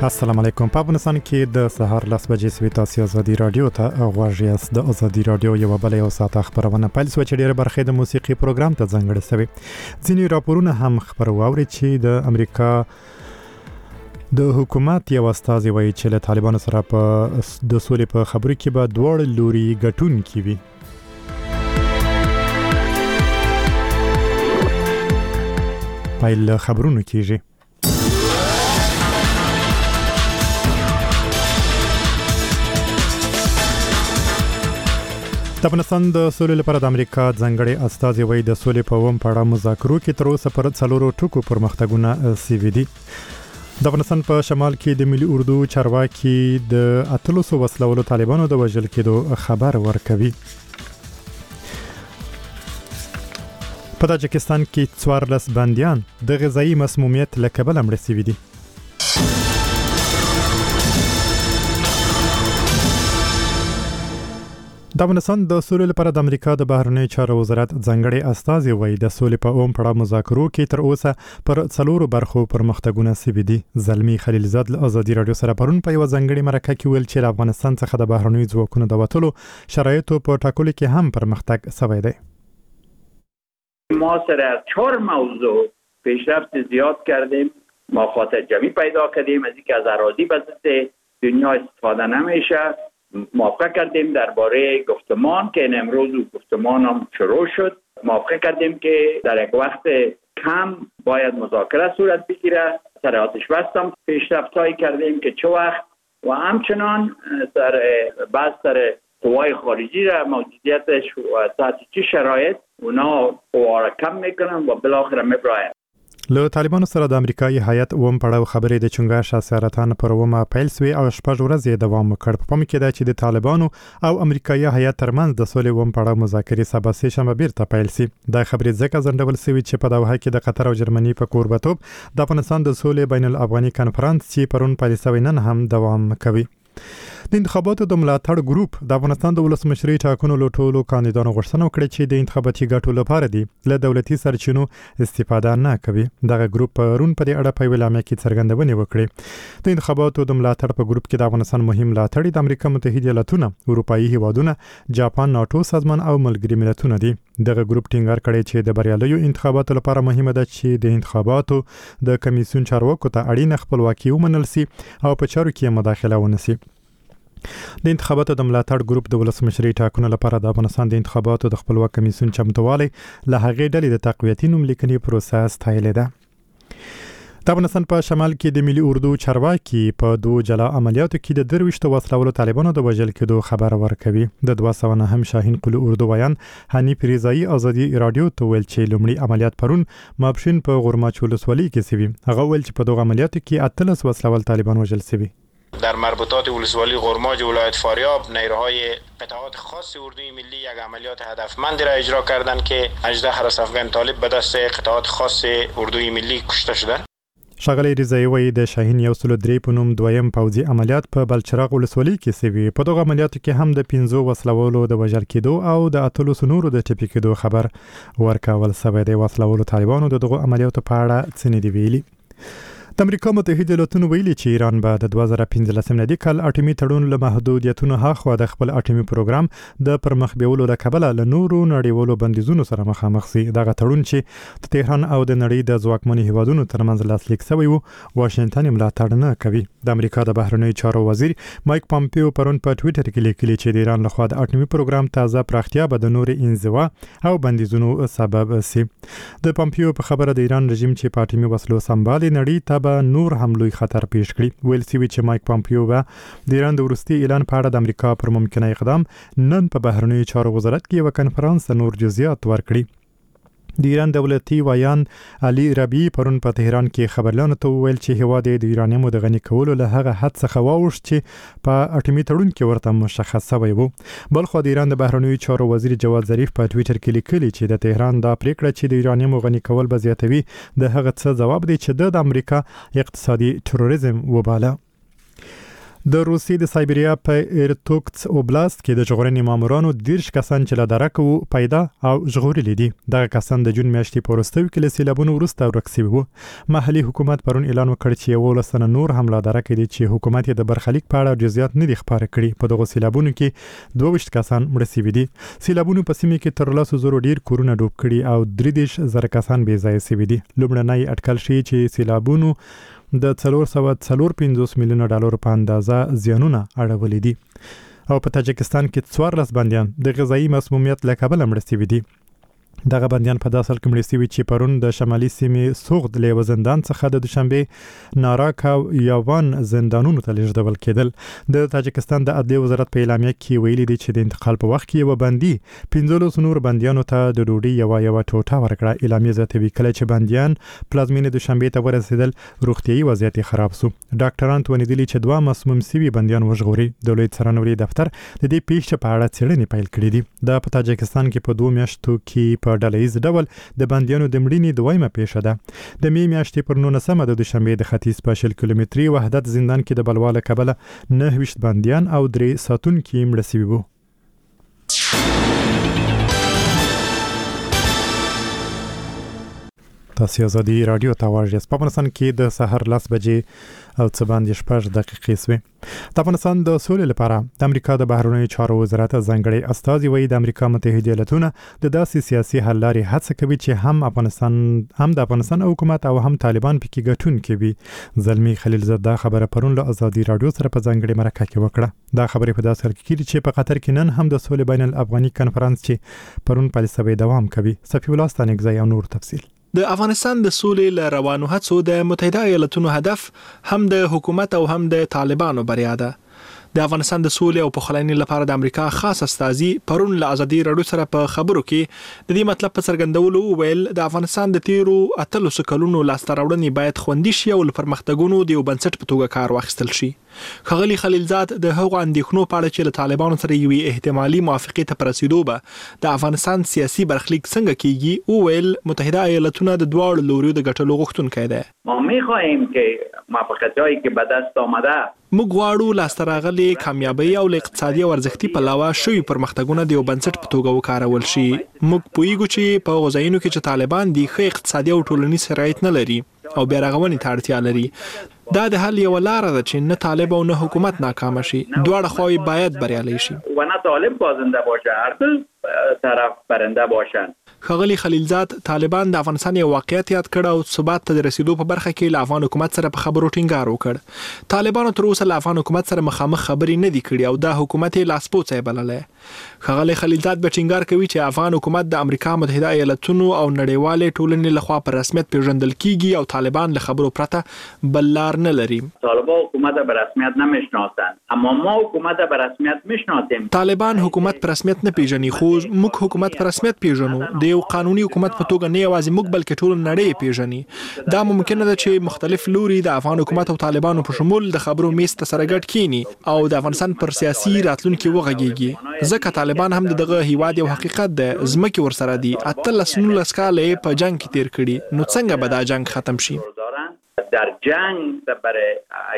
السلام علیکم. په افغانستان کې د سهار 10 بجې سوي تاسو ازادي رادیو ته غواړئ. د ازادي رادیو یو بل یو ساعت خبرونه پیل سو چې ډیره برخه د موسیقي پروګرام ته ځانګړې شوی. ځینې راپورونه هم خبرواوري چې د امریکا د حکومت یو استازي وایي چې له طالبانو سره په د سولې په خبرو کې به دوړ لوري ګټون کیوي. پیل خبرونه کیږي. د افغانستان د سولې لپاره د امریکا ځانګړي استازي وایي د سولې په ووم پړه مذاکرو کې تر اوسه پر څلورو ټکو پرمختګونه سوي دي. د افغانستان په شمال کې د ملي اردو چارواکي د 800 وسلوالو طالبانو د وژل کېدو خبر ورکوي. په تاجکستان کې 14 بنديان د غذایی مسمومیت له کبله مړ شوي دي. د افغانستان د سولې لپاره د امریکا د بهرنیو چارو وزارت ځانګړي استازي وایي د سولې په اوم پړه مذاکرو کې تر اوسه پر څلورو برخو پرمختګونه سوي دي. زلمی خلیلزاد له ازادي رادیو سره پرون په یو ځانګړي مرکه کې ویل چې افغانستان څخه د بهرنیو ځواکونو د وټولو شرایطو په ټاکلو کې هم پرمختګ شوی دی. ما سره 4 موضوع پیشرفت زیاد کردیم. ما خاطر جمعی پیدا کردیم از اینکه از اراضی بسته دنیا استفاده نمیشه. موافقه کردیم درباره گفتمان که امروز گفتمان هم شروع شد. موافقه کردیم که در یک وقت کم باید مذاکره صورت بگیره. سر آتش بس هم پیشرفت‌هایی کردیم که چه وقت و همچنان در بستر قوای خارجی را موجودیتش و تحت چه شرایط اونا قوا را کم میکنن و بالاخره میبراین. له طالبانو سره د امریکایي هیئت ووم پړاو خبرې د چنګاښ سیارتان پر ومه پیل سوي او شپږ ورځې دوام وکړ. په پام کې ده چې د طالبانو او امریکایي هیئت ترمنځ د سولې ووم پړاو مذاکرې سبا سه شنبه بیرته پیل سي. دا خبرې ځکه ځنډول سوي چې په دوحه کې د قطر او جرمني په کوربتوب د افغانستان د سولې بین الافغاني کانفرنس چې پرون پیل سوی نن هم دوام کوي. د انتخاباتو د ملاتړ ګروپ د افغانستان د ولسمشرۍ ټاکنو له ټولو کاندیدانو غوښتنه وکړه چې د انتخاباتي ګټو لپاره دي له دولتي سرچینو استفاده نه کوي. دغه ګروپ پرون په دې اړه په ویلامه کې څرګندونې وکړې. د انتخاباتو د ملاتړ په ګروپ کې د افغانستان مهم ملاتړي د امریکا متحده ایالاتونه، اروپאי هیوادونه، جاپان، ناتو سازمان او ملګري ملتونه دي. دغه ګروپ ټینګار کړی چې د بریالیو انتخاباتو لپاره مهمه ده چې د انتخاباتو د کمیسیون چارواکو ته اړینه خپلواکي ومنل سي او په چارو کې مداخله ونشي. د انتخاباتو د ملاتړ ګروپ د ولسمشرۍ ټاکنو لپاره د افغانستان د انتخاباتو د خپلواک کمیسیون چمتووالی له هغې ډلې د تقویتي نوملیکنې پروسه ستایلې ده. د افغانستان په شمال کې د ملي اردو چارواکي په 2 جلا عملیاتو کې د 23 وسلوالو طالبانو د وژل کېدو خبر ورکوي. د 209 هم شاهین قلو اردو ویان حنیف رضایی ازادي رادیو ته ویل چې لومړی عملیات پرون مابشین په غورماچ ولسوالۍ کې سوي. هغه ویل چې په دغه عملیاتو کې 18 وسلوال طالبان وژل شوي. در مربوطات ولسوالی غرماج ولایت فاریاب نیروهای قطعات خاص اردوی ملی یک عملیات هدفمندی را اجرا کردند که 18 حراس افغان طالب به دست قطعات خاص اردوی ملی کشته شدند. ښاغلی رضایی وایي د شاهین 103 په نوم دویم پوځي عملیات په بلچراغ ولسوالۍ کې سوي. په دغه عملیاتو کې هم د 15 وسلوالو د وژل کېدو او د 800 نورو د ټپي کېدو خبر ورکول شوی دی. وسلوالو طالبانو دغه عملیاتو په اړه څه نه دی ویلي. د امریکا متحده ایالاتونو ویلي چې ایران به د 2015 کال اټومي تړون له محدودیتونو هاخوا د خپل اټومي پروګرام د پرمخ بیولو له کبله له نورو نړیوالو بندیزونو سره مخامخ شي. دغه تړون چې د تهران او د نړۍ د ځواکمنو هیوادونو ترمنځ لاسلیک شوی وو واشنگټن ملاتړ نه کوي. د امریکا د بهرنیو چارو وزیر مایک پامپیو پرون په ټوئیټر کې لیکلي چې د ایران لخوا د اټومي پروګرام تازه پراختیا به د نور انزوا او بندیزونو سبب شي. د پامپیو په خبره د ایران رژیم چې په اټومي وسلو سمبالي نړۍ ته نور حملوي خطر پیښ کړي. ویل سوي چې مایک پامپیو به د ایران د وروستي اعلان په اړه د امریکا پر ممکنه اقدام نن په بهرنیو چارو وزارت کې یو کنفرانس نور جزئیات ورکړي. د ایران دولتي ویان علي ربیع پرون په تهران کې خبرلانو ته ویل چې هیواد د یورانیم د غني کولو له هغه حد څخه واوښت چې په اټومي تړون کې ورته مشخص شوی وو. بلخو د ایران د بهرنیو چارو وزیر جواد ظریف په ټوئیټر کې لیکلي چې د تهران دا پریکړه چې د یورانیم غني کول به زیاتوي د هغه څه ځواب دی چې د امریکا اقتصادي تروریزم وباله. د روسیې د سایبریا په ایرتوکتس اوبلاست کې د ژغورنې مامورانو 10 کسان چې له درک وو پیدا او ژغورل دي. دغه کسان د جون میاشتې په وروستیو کې له سیلابونو وروسته ورک شوي وو. محلي حکومت پرون اعلان وکړ چې 11 نور هم له درک دي چې حکومت یې د برخلیک په اړه جزئیات نه دي خبره کړي. په دغه سیلابونو کې 22 کسان مړ شوي دي. سیلابونو په سیمه کې تر 300 ډیر کورونه ډوب کړي او 33,000 کسان بې ځایه شوي دي. لومړنی اټکل شي چې سیلابونو د 454 میلیونه ډالر په اندازه زیانونه اړولې دي. او په تاجکستان کې 14 بنديان د غذایی مسمومیت له کبله مړ شوي دي. دغه بنديان په داسل کې مړ شوي چې پرون د شمالي سیمې سوغد له زندان څخه د دوشنبه ناراک او یاوان زندانونو ته لیږدول کېدل. د تاجکستان د عدلیې وزارت په اعلامیه کې ویلي دي چې د انتقال په وخت کې یو بندي 15 نور بنديانو ته د ډوډۍ یو ټوټه ورکړه. اعلامیه زیاتوي کله چې بنديان پلازمینې دوشنبه ته ورسېدل روغتيایي وضعیت خراب شو. ډاکټران توندلي چې 2 مسموم شوي بنديان وژغوري. دولت څارنوالي دفتر د دې پیښې په اړه څېړنې پیل کړې دي. د تاجکستان کې په 2 میاشتو کې په ډلهیز ډول د بنديانو د مړینې دویمه پیښه ده. د می میاشتې پر 19 د دوشنبه د ختیځ په 10 کیلومتري وحدت زندان کې د بلواله کبله 9 بنديان او 3 ساتونکي مړ شوي وو. تاسو ازادي رادیو ته واژئ. په افغانستان کې د سحر 10 بجې او څه باندې 6 دقیقې سوي. د افغانستان د سولې لپاره د امریکا د بهرنیو چارو وزارت ځانګړي استازي وایي د امریکا متحده ایالاتونه د داسې سیاسي حل لارې هڅه کوي چې هم د افغانستان حکومت او هم طالبان پکې ګټونکي وي. زلمی خلیلزاد دا خبره پرون له ازادي رادیو سره په ځانګړي مرکه کې وکړه. دا خبره په داسې حال کې چې په قطر کې نن هم د سولې بین الافغاني کنفرانس چې پرون په لسبې دوام کوي. صفي الله ستانګزی او نور تفصیل. د افغانستان د سولې ل روانو هڅو د متحده ایالاتونو هدف هم د حکومت او هم د طالبانو بریا ده. د افغانستان د سولې او پخلاینې لپاره د امریکا خاص استازي پرون له ازادي رادیو سره په خبرو کې د دې مطلب په څرګندولو ویل د افغانستان د تیرو 8 کلونو لاسته راوړنې باید خوندي شي او پرمختګونو د یو بنسټ په توګه کار واخیستل شي. ښاغلي خلیلزاد د هغو اندېښنو په اړه چې له طالبانو سره یوې احتمالي موافقې ته رسیدو به د افغانستان سیاسي برخلیک څنګه کیږي او ویل متحده ایالاتونه د دواړو لوریو د ګټلو غوښتونکي دي. ما می‌خواهیم که موافقت‌هایی که به دست آمده موږ غواړو لاسته راغلي کامیابی او اقتصادي او ارزښتي پلوه شوي پرمختګونه د یو بنسټ په توګه وکارول شي. موږ پوهیږو چې په غوځایونو کې چې طالبان د ښه اقتصادي او ټولنیز شرایط نه لري او بیا رغونې ته اړتیا لري. دا د حل یو لار ده چې نه طالب او نه حکومت ناکام شي. دواړه خواوې باید بریالي شي و نه طالب بازنده باشه، هر دو طرف برنده باشن. ښاغلي خلیلزاد طالبان د افغانستان یو واقعیت یاد کړ او ثبات ته رسیدو په برخه کې له افغان حکومت سره په خبرو ټینګار وکړ. طالبانو تر اوسه له افغان حکومت سره مخامخ خبرې نه دي کړې او دا حکومت یې لاسپوڅی بللی. ښاغلي خلیلزاد به ټینګار کوي چې افغان حکومت د امریکا متحده ایالاتونو او نړیوالې ټولنې لخوا په رسمیت پیژندل کیږي او طالبان له خبرو پرته بل لار نه لري. طالبان حکومت به رسمیت نمیشناسند، اما ما حکومت به رسمیت میشناسیم. طالبان حکومت په رسمیت نه پیژني، خو موږ حکومت په رسمیت پیژنو. د یو قانوني حکومت په توګه نه یوازې موږ بلکې ټول نړۍ پیژني. دا ممکنه ده چې مختلف لوري د افغان حکومت او طالبانو په شمول د خبرو میز ته سره ګډ کینی او د افغانستان پر سیاسي راتلونکي وغږیږي. ځکه طالبان هم دغه هیواد یو حقیقت ده، ځمکې ورسره دي، 18 کاله په جنگ کې تیر کړي. نو څنګه به دا جنگ ختم شي؟ در جنگ برای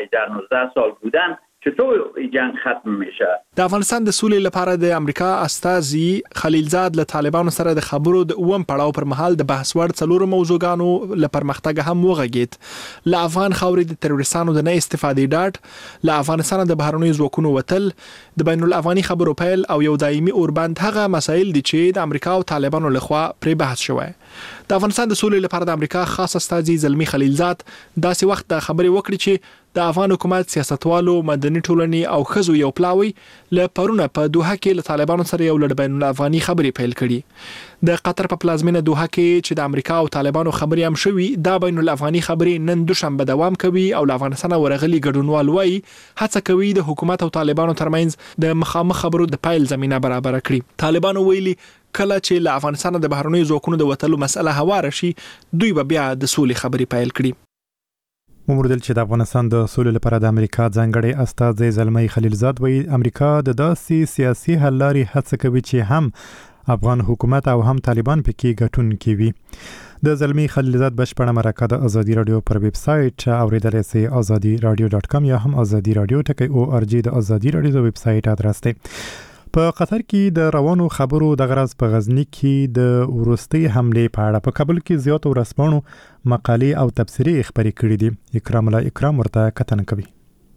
19 سال بودن چطور این جنگ ختم میشه؟ د افغانستان د سولې لپاره د امریکا استازي خلیلزاد له طالبانو سره د خبرو د اوم پړاو پر مهال د بحث وړ څلورو موضوعګانو له پرمختګ هم وغږید. له افغان خاورې د تروریستانو د نه استفادې ډاډ، له افغانستان د بهرنیو ځواکونو وتل، د بین الافغاني خبرو پیل او یو دایمي اوربند هغه مسایل دي چې د امریکا او طالبانو لخوا پرې بحث شوی. د افغانستان د سولې لپاره د امریکا خاص استازي زلمی خلیلزاد داسې وخت د خبرې وکړي چې د افغان حکومت سیاستوالو، مدني ټولنې او ښځو یو پلاوی له پرونه په دوحه کې له طالبانو سره یو لړ بین الافغاني خبرې پیل کړي. د قطر په پلازمینه دوحه کې چې د امریکا او طالبانو خبرې هم شوي، دا بین الافغاني خبرې نن دوشنبه دوام کوي او له افغانستان ورغلي ګډونوال وایي هڅه کوي د حکومت او طالبانو ترمنځ د مخامخ خبرو د پیل زمينه برابر کړي. طالبانو ویلي کله چې له افغانستان د بهرنیو ځواکونو د وتلو مسله هواره شي، دوی به بیا د سولې خبرې پیل کړي. وموردل چې د افغانستان د سولې لپاره د امریکا ځانګړي استازي زلمی خلیلزاد وایي امریکا د داسې سیاسي حل لارې هڅه کوي چې هم افغان حکومت او هم طالبان پکې ګټونکي وي. د زلمی خلیلزاد بشپړه مرکه د ازادي رادیو پر ویب سټ اوریدلای شئ azadiradio.com یا هم azadiradio.org د ازادي رادیو د ویب سټ ادرس دی. په قطر کې د روانو خبرو د غرض په غزنی کې د ورستي حمله په اړه په کابل کې زیات ورسپانو مقالې او تبصرې خبرې کړې دي. اکرام الله اکرام ورته کتنه کوي.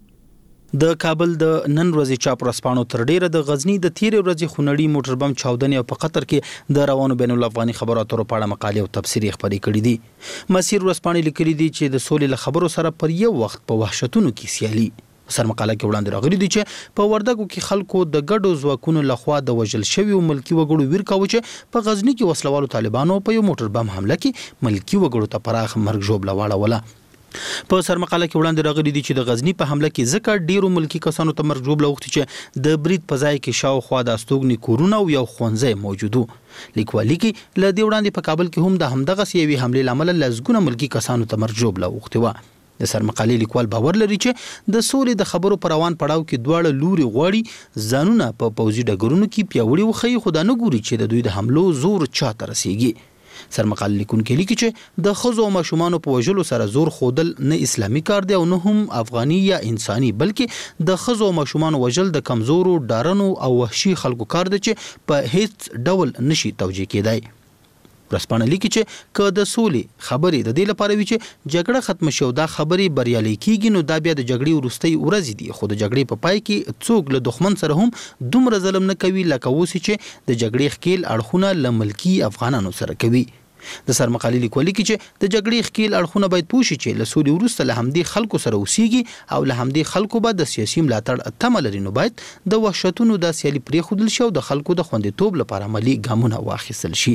د کابل د نن ورځې چاپ ورسپانو تر ډیره د غزنی د تیر ورځې خونړی موټر بم چاودنې او په قطر کې د روانو بین الافغاني خبراتو په اړه مقالې او تبصرې خبرې کړې دي. مسیر ورسپانې لیکلي دي چې د سولې له خبرو سره پر یو وخت په وحشتونو کې سیالي. سر مقاله کې وړاندې راغلي دي چې په وردګو کې خلکو د ګډو ځواکونو لخوا د وژل شوی او ملکی وګړو ویر کاوه چې په غزنی کې وسلوالو طالبانو په یو موټر بم حمله کې ملکی وګړو ته پراخ مرګ ژوبله واړوله. په سر مقاله کې وړاندې راغلي دي چې د غزنی په حمله کې ځکه ډیرو ملکی کسانو ته مرګ ژوبله وخت چې د برید په ځای کې شاوخوا د استوګنی کورونه او یو ښوونځی موجودو. لیکوالي کې ل دې وړاندې په کابل کې هم د همدغه سیوي حمله لامل لزګونه ملکی کسانو ته مرګ ژوبله وخت و. د سر مقالې لیکوال باور لري چې د سولې د خبرو پر روان پړاو کې دواړه لوري غواړي ځانونه په پوځي ډګرونو کې پیاوړي وخی خو دا نه ګوري چې د دوی د حملو زور چاته رسیږي. سر مقاله لیکونکي لیکي چې د خزو او ماشومان په وژلو سره زور خودل نه اسلامي کار دی او نه هم افغاني یا انساني بلکې د خزو او ماشومان وژل د کمزورو ډارنو او وحشي خلکو کار دی چې په هیڅ ډول نشي توجیه کېدای. ورسپانه لیکي چې که د سولې خبرې د دې لپاره وي چې جګړه ختم شي او دا خبرې بریالي کیږي نو دا بیا د جګړې وروستۍ ورځې دي خو د جګړې په پای کې څوک له دښمن سره هم دومره ظلم نه کوي لکه اوس چې د جګړې ښکیل اړخونه له ملکی افغانانو سره کوي. د سر مقالې لیکوالي کې چې د جګړې ښکیل اړخونه باید پوه شي چې له سولې وروسته له همدې خلکو سره اوسېږي او له همدې خلکو به د سیاسي ملاتړ تمه لري نو باید د وحشتونو د سیالي پرېښودل شي او د خلکو د خوندیتوب لپاره عملي ګامونه واخیستل شي.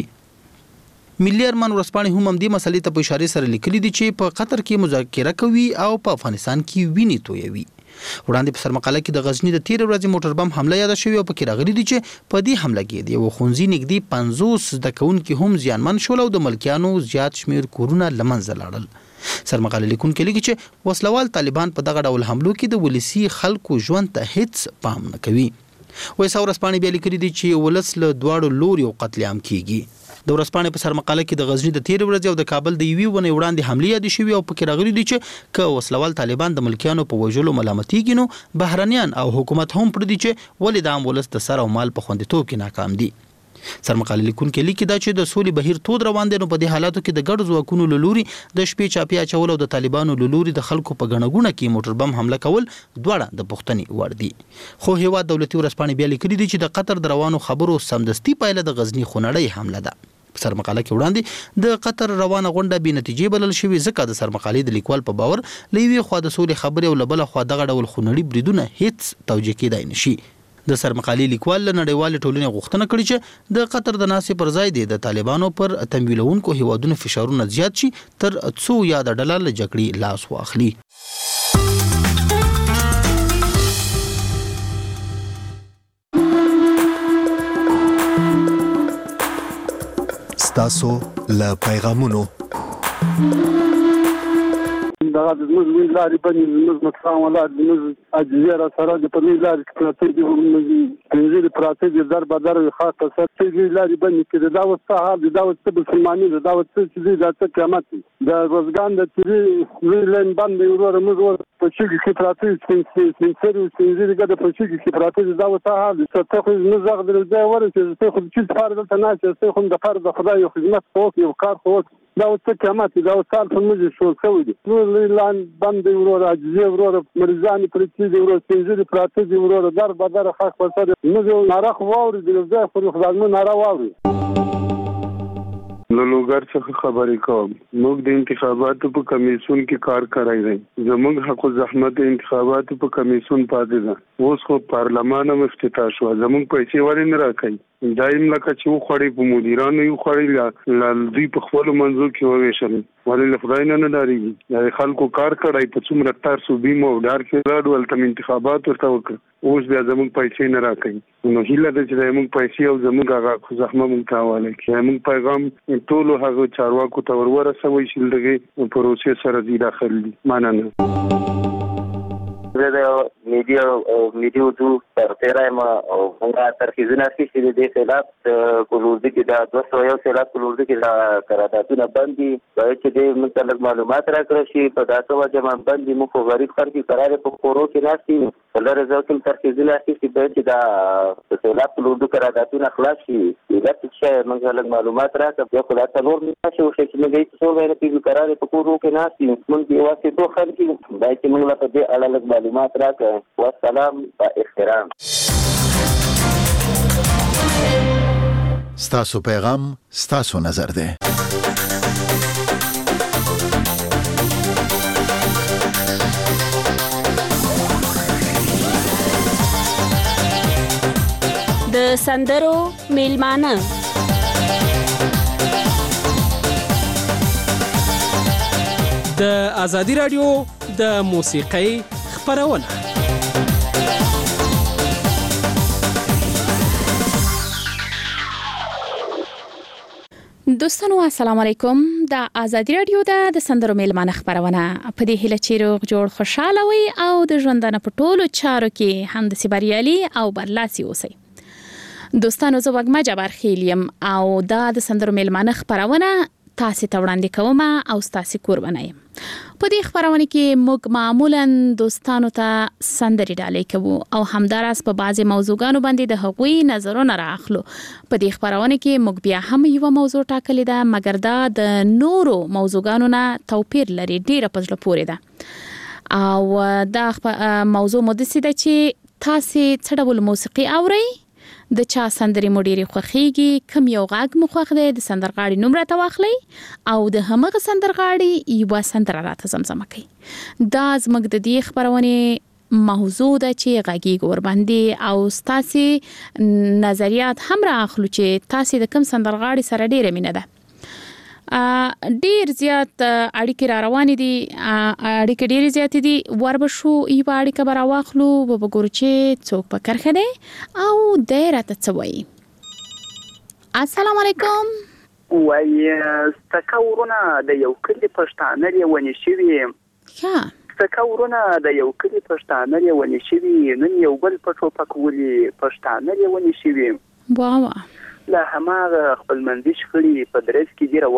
ملي ارمان ورسپانې هم همدې مسلې ته په اشاره سره لیکلي دي چې په قطر کې مذاکره کوي او په افغانستان کې ویني تویوي. وړاندې په سر مقاله کې د غزنی د تیر ورځې موټر بم حمله یاد شوی او پکې راغلي دي چې په دې حمله کې د یو ښوونځي نږدې 50 زده کوونکي هم زیانمن شول او د ملکیانو زیات شمیر کورونه له منځه لاړل. سر مقاله لیکونکي لیکي چې وسلوال طالبان په دغه ډول حملو کې د ولسی خلکو ژوند ته هیڅ پام نه کوي. وایسا ورسپانې بیا لیکلي دي چې ولس له دواړو لوري او قتل عام کیږي. د ورسپانې په سر مقاله کې د غزنی د تیر ورځې او د کابل د یوې ونې وړاندې حمله یاد شوی او پکې راغلي دي چې که وسلوال طالبان د ملکیانو په وژلو ملامتېږي نو بهرنیان او حکومت هم پر دي چې ولې د عام ولس د سر او مال په خوندیتوب کې ناکام دي. سر مقاله لیکونکي لیکي دا چې د سولې بهیر تود روان دی نو په دې حالاتو کې د ګډ ځواکونو له لوري د شپې چاپی اچول او د طالبانو له لوري د خلکو په ګڼه کې موټر بم حمله کول دواړه د پوښتنې وړ دي. خو هیواد دولتي ورسپانې بیا لیکلي دي چې د قطر د روانو خبرو سمدستي پایله د غزنی خونړۍ حمله ده. سر مقاله کې وړاندې د قطر روانه غونډه بې نتیجې بلل شوې ځکه د سر مقالې د لیکوال په باور لوي خو د سولې خبرې او لبل خو دغه ډول خونړي بریدونه هیڅ توجیه کېدای نشي. د سر مقالې لیکوال له نړیوال ټولنې غوښتنه کړې چې د قطر د ناسې پر ځای د طالبانو پر تمویلونکو هیوادونو فشارونه زیات شي تر څو یاد ډله له جګړې لاس واخلي. تاسو له پیغامونو دا د موږ ویلاري باندې موږ مخام ولا د موږ اجزیره سره د په ویلاري کې پراته دي موږ پراته دي در بدر خاصه سره د ویلاري باندې کې دا وسه دا وسه مسلمانۍ دا وسه چې دا څه قیامت دا روزګان د تری ویلن باندې ورور موږ په شګي کې پراته سنسري د په شګي کې پراته دا وسه څه خو نه زغ د ځای ورته څه خو چې فرض ته نه چې خو د فرض خدای خدمت کوي او کار کوي دا څه قیامت دا وسال په موږ شو کوي دي نو لان باندې ورور اجزه ورور مرزان پرتی دی ورور سنجری پراته دی ورور در بدر خاص پر موږ نارخ واوري د ځای خو خدای نارا واوري. نو لوګر څخه خبرې کوم موږ د انتخاباتو په کمیسیون کې کار کوي دي زموږ حق او زحمت انتخاباتو په کمیسیون پاتې ده اوس خو پارلمان هم افتتاح شو زموږ پیسې ورې نه راکړي دایم لکه چې وخړې په مدیرانو یو خړې لالدی په خپل منځو کې وویشل ولې له خدای نه ډاریږي د خلکو کار کړای په څومره تر سو بیمو ډار کې راډول تم انتخابات ورته وکړ اوس بیا زموږ پیسې نه راکړي نو هیله ده چې زموږ پیسې او زموږ هغه زحمت مونږ تاواله کې زموږ پیغام ټول هغه چارواکو ته ورسوي چې دغه پروسې سره دي داخلي ماننه زه د میډي اردو سرتیری یم او موږ ترکیزونه اخیستي دي د سیلاب کلوردي کې د 201 سیلاب کلوردي کې د قراردادونه بند دي باید چې د موږ ته لږ معلومات راکړی شي په داسې وجه باندې بند دي. موږ خو غریب خلک یو قرار په کورو کې ناست یو په لرې ځای کې ترکیزونه اخیستي باید چې د سیلاب کلوردي قراردادونه خلاص شي. دا چې موږ لږ معلومات راکړو بیا خو دا څلور میاشتې وشوې چې موږ هېڅ څه ویل کېږي قرار په کورو کې ناست یو موږ یوازې دوه خلک یو باید چې موږ له په دې اړه لږ معلومات راکړو. والسلام با احترام. ستاسو پیغام ستاسو نظر ده. د سندرو میلمانه د ازادي رادیو د موسیقۍ خبرونه. دوستانو السلام علیکم. د ازادي رادیو د سندرو میلمانه خبرونه په دې هیله چې روغ جوړ خوشاله وي او د ژوندانه په ټولو چارو کې همداسې بریالي او برلاسي اوسئ. دوستانو زه وګما جبار خیلیم او دا د سندرو میلمانه خبرونه تاسو ته وړاندې کوم او تاسو قربانه یم. په دې خبرونه کې موږ معمولا دوستانو ته سندري ډالۍ کوو او همداراز په بعضي موضوعګانو باندې د هغوی نظرونه راخلو. په دې خبرونه کې موږ بیا هم یو موضوع ټاکلې ده مګر دا د نورو موضوعګانو نه توپیر لري، ډیره په زړه پورې ده او دا موضوع مدسي ده چې تاسو څه ډول موسیقي اورئ، د چا سندري مو ډېرې خوښیږي، کوم یو غږ مو خوښ دی، د سندرغاړي نوم راته واخلئ او د همغه سندرغاړي یوه سندره راته زمزمه کړئ. دا زموږ د دې خبرونې موضوع ده چې غږیږو ورباندې او ستاسې نظریات هم رااخلو چې تاسې د کوم سندرغاړي سره ډېره مینه ده. ډیر زیات اړیکې را روانې دي، اړیکې ډېرې زیاتې دي. وربشو یوه اړیکه به راواخلو به وګورو چې څوک په کرښه دی او دی راته څه وایي. السلام علیکم. وایي ستکه ورونه د یو کلي پښتانه لیونې شوي ستکه ورونه د یو کلي پښتانه لیونې شوي نن یو بل په ټوپک ولي پښتانه لیونې شوي. واو لا هماغه خپلمنځي شخړې په درز کې دي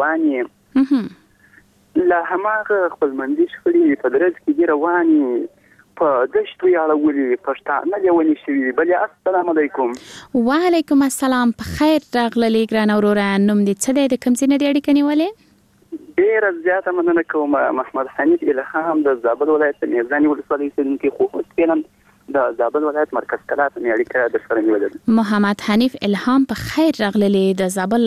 روانې لا هماغه خپلمنځي شخړې په درز کې دي روانې په دشتو یاړولي پښتانه لیونې شوي. بلې السلام علیکم. وعلیکم السلام. په خیر راغللی ګرانه وروره. نوم دې څه دی، د کوم ځای نه دې اړیکه نیولې؟ ډېره زیاته مننه کوم. محمد حنیف الهام د زابل ولایت د میرزاني ولسوالۍ اوسېدونکی، خو فعلا د زابل ولایت مرکز کلات مې اړیکه د سره نیولې. محمد حنیف الهام په خیر راغللی. د زابل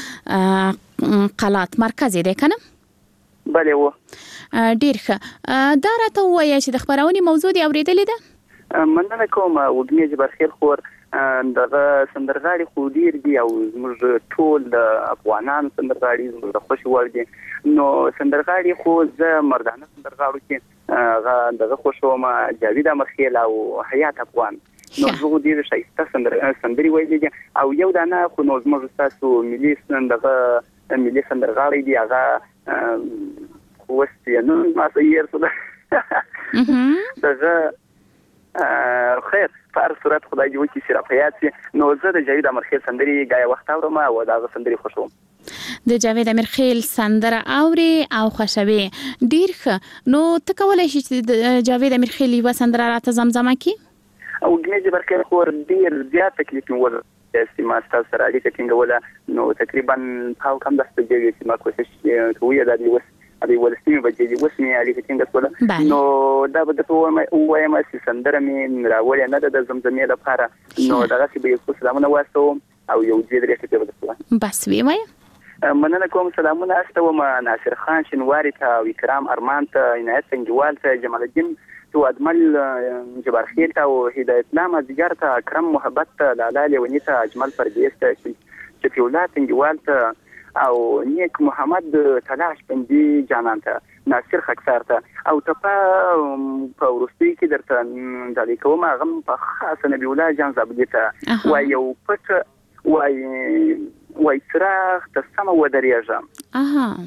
کلات مرکز دی کنه؟ بله و. ډیر ښه. دا راته ووایه چې د خبرونې موضوع دې اورېدلې ده؟ مننه کوم. وږمې جبارخیل خور دغه سندرغاړي خو ډیر دي او زموږ ټول د افغانان سندرغاړي زموږ د خوښ وړ دي. نو سندرغاړي خو زه مردانه سندرغاړو کې دغه خوښوم جاوید امرخیل او حیات افغان. نو زه ډیر ښایسته سندري ویلې دي او یو دانه خو نو زموږ ستاسو ملي سندرغاړي دي هغه وستي نو ما سیر څه دغه خیر په هر صورت خدای دې وکړي چې رافیات شي. نو زه د جاوید امرخیل سندري ګایا وخت اورم او دغه سندري خوښوم. د جاوید امرخیل سندره اوري او خوښوي. ډیر ښه. نو ته کولی شې چې د جاوید امرخیل یوه سندره راته زمزمه کړي؟ او ګنې جبرخیل خور ډیر زیات تکلیف مې ول چې ما ستاسو سره اړیکه ټینګوله. نو تقریبا هاو کم 10 بجې چې ما کوشش کوي دا دی ابي ولسمي بجې اوس مې اړیکه څنګه کوله. نو دا به د وایم چې سندره مې راوړې نه د زمزمې لپاره. نو دغه چې به یو سلامونه واستوم او یو دې درې څه به وکړم. بس وی وای. مننه کوم. سلامونه استوم ناصر خان شنواری ته او کرام ارمان ته عنایت سنجوال ته جمال الدین تو ادمل جبارخیل ته او هدایت نامه دیگر ته اکرم محبت ته لالا لیونی ته اجمل پردیس ته شفیولات سنجوال ته او نیک محمد تلاش بندي جانان ته ناصر خکسار ته او ته په ورستي کې درته ډالۍ کوم هغه په خاصه نبی الله جان زابدي ته وای یو پټ وای څراغ ته سم ودرېږم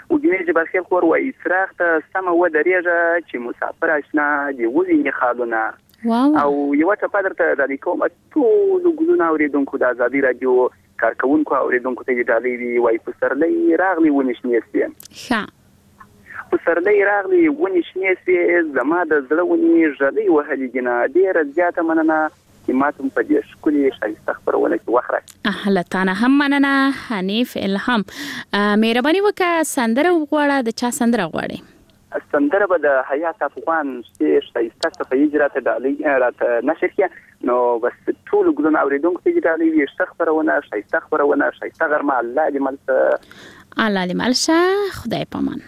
وګینه جبرخیل خور وایي څراغ ته سمه ودرېږه چې مسافر اشنا دې وویني خالونه. او یو ټپه درته ډالۍ کوم ټولو ګلونه اورېدونکو د ازادي راډیو کارکوونکو اورېدونکو ته یې ډالۍ وي. وایي پسرلی راغلی ونې شنې شوې پسرلی راغلی ونې شنې شوې زما د زړه ونې ژړۍ وهلې دینه. ډېره زیاته مننه چې ما ته په دې ښکلې ښایسته خپرونه کې وخت راکړې. له تا نه هم مننه حنیف الهام. مهرباني وکړه سندره وغواړه. د چا سندره غواړې؟ سندره به د حیات افغان ښایسته صفحې راته ډالۍ راته نشر کړي نو بس ټولو ګلونه اورېدونکو ته یې ډالۍ وي. ښه خپرونه ښایسته خپرونه ښایسته غرمه. الله دې مل شه. خدای پامان.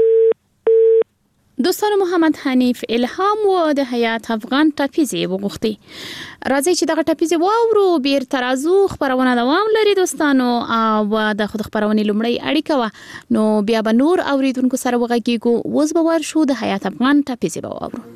دوستانو محمد حنیف الهام و د حیات افغان ټاپیزې وغوښتي. راځي چې دغه ټاپیزې واورو. بیرته راځو. خپرونه دوام لري دوستانو او د خود خپرونې لومړی اړیکه وه نو بیا به نور اوریدونکو سره وغږیږو. اوس به ورشو د حیات افغان ټاپیزې به واورو.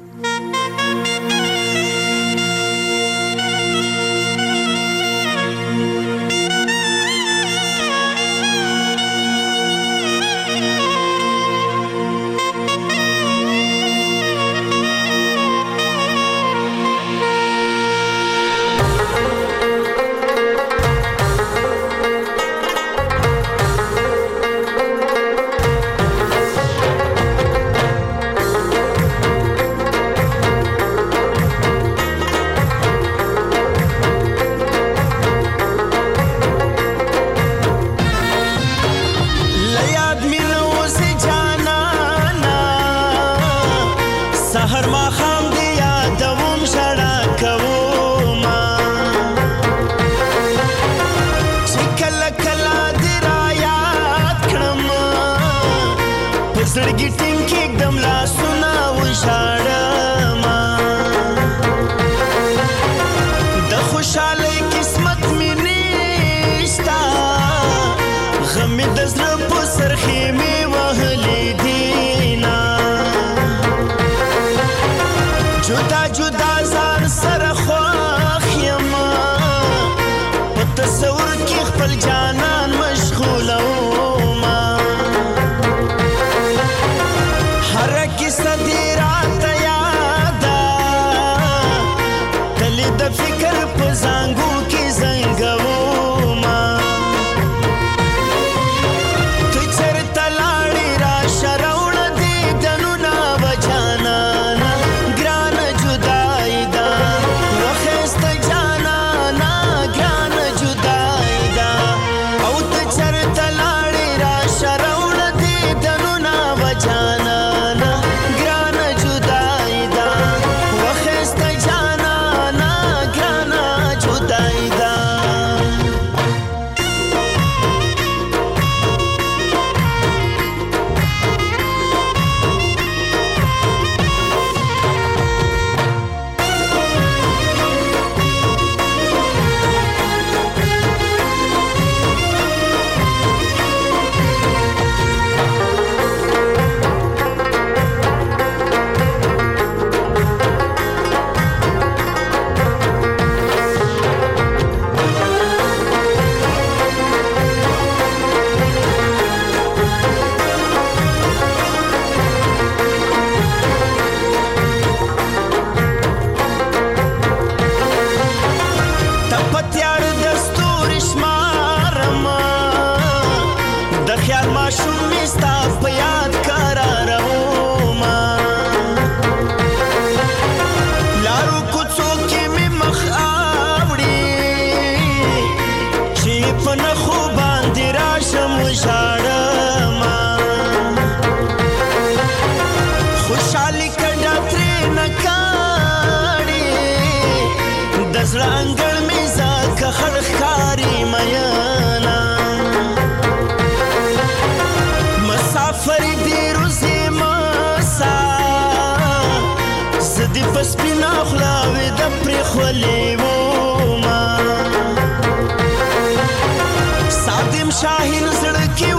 شاهین زړه کې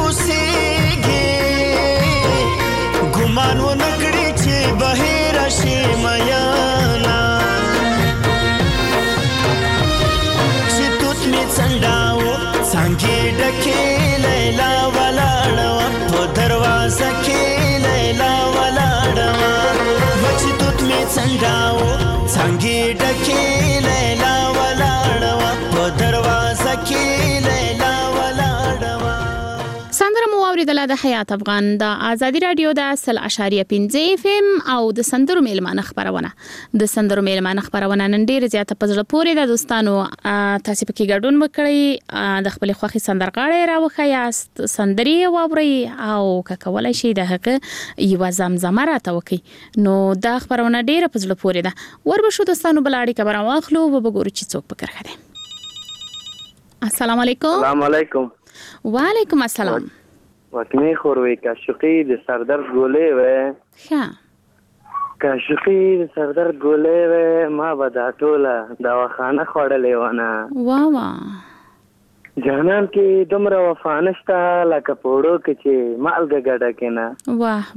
اوسېږي ګمان و نکړي چې بهر شي میانا چې توت می څنډاو څنګه ډکه لیلا ولاړ په دروازه راو څنګه ډکه لیلا ولاړوا په دروازه کې لیلا ولاړوا. سندره مو اوریدله د حیات افغان د آزادي رادیو د 100.5 اف ام او د سندرو میلمانه خبرونه. د سندرو میلمانه خبرونه نن ډیره زیاته پزړه پورې د دوستانو تاسو پکې ګډون وکړئ، د خپل خوخي سندرغاړي راوخیاست، سندري واوري او کولای شي د هغه یو زمزمه راته وکي. نو دا خبرونه ډیره پزړه پورې ده. وربشو دوستانو بلاړي خبر واخلو و وګورو چې څوک پکړه خده. السلام علیکم. السلام علیکم. وعلیکم السلام. وکمی خوروی کاشقی د سردرد ګولې و ښه کاشقی د سردرد ګولې و ما به دا ټوله دواخانه خوړلې ونه واه جانان کې دومره وفا نشته لکه پوړو کې چې مالګه ګډه کېنه. واه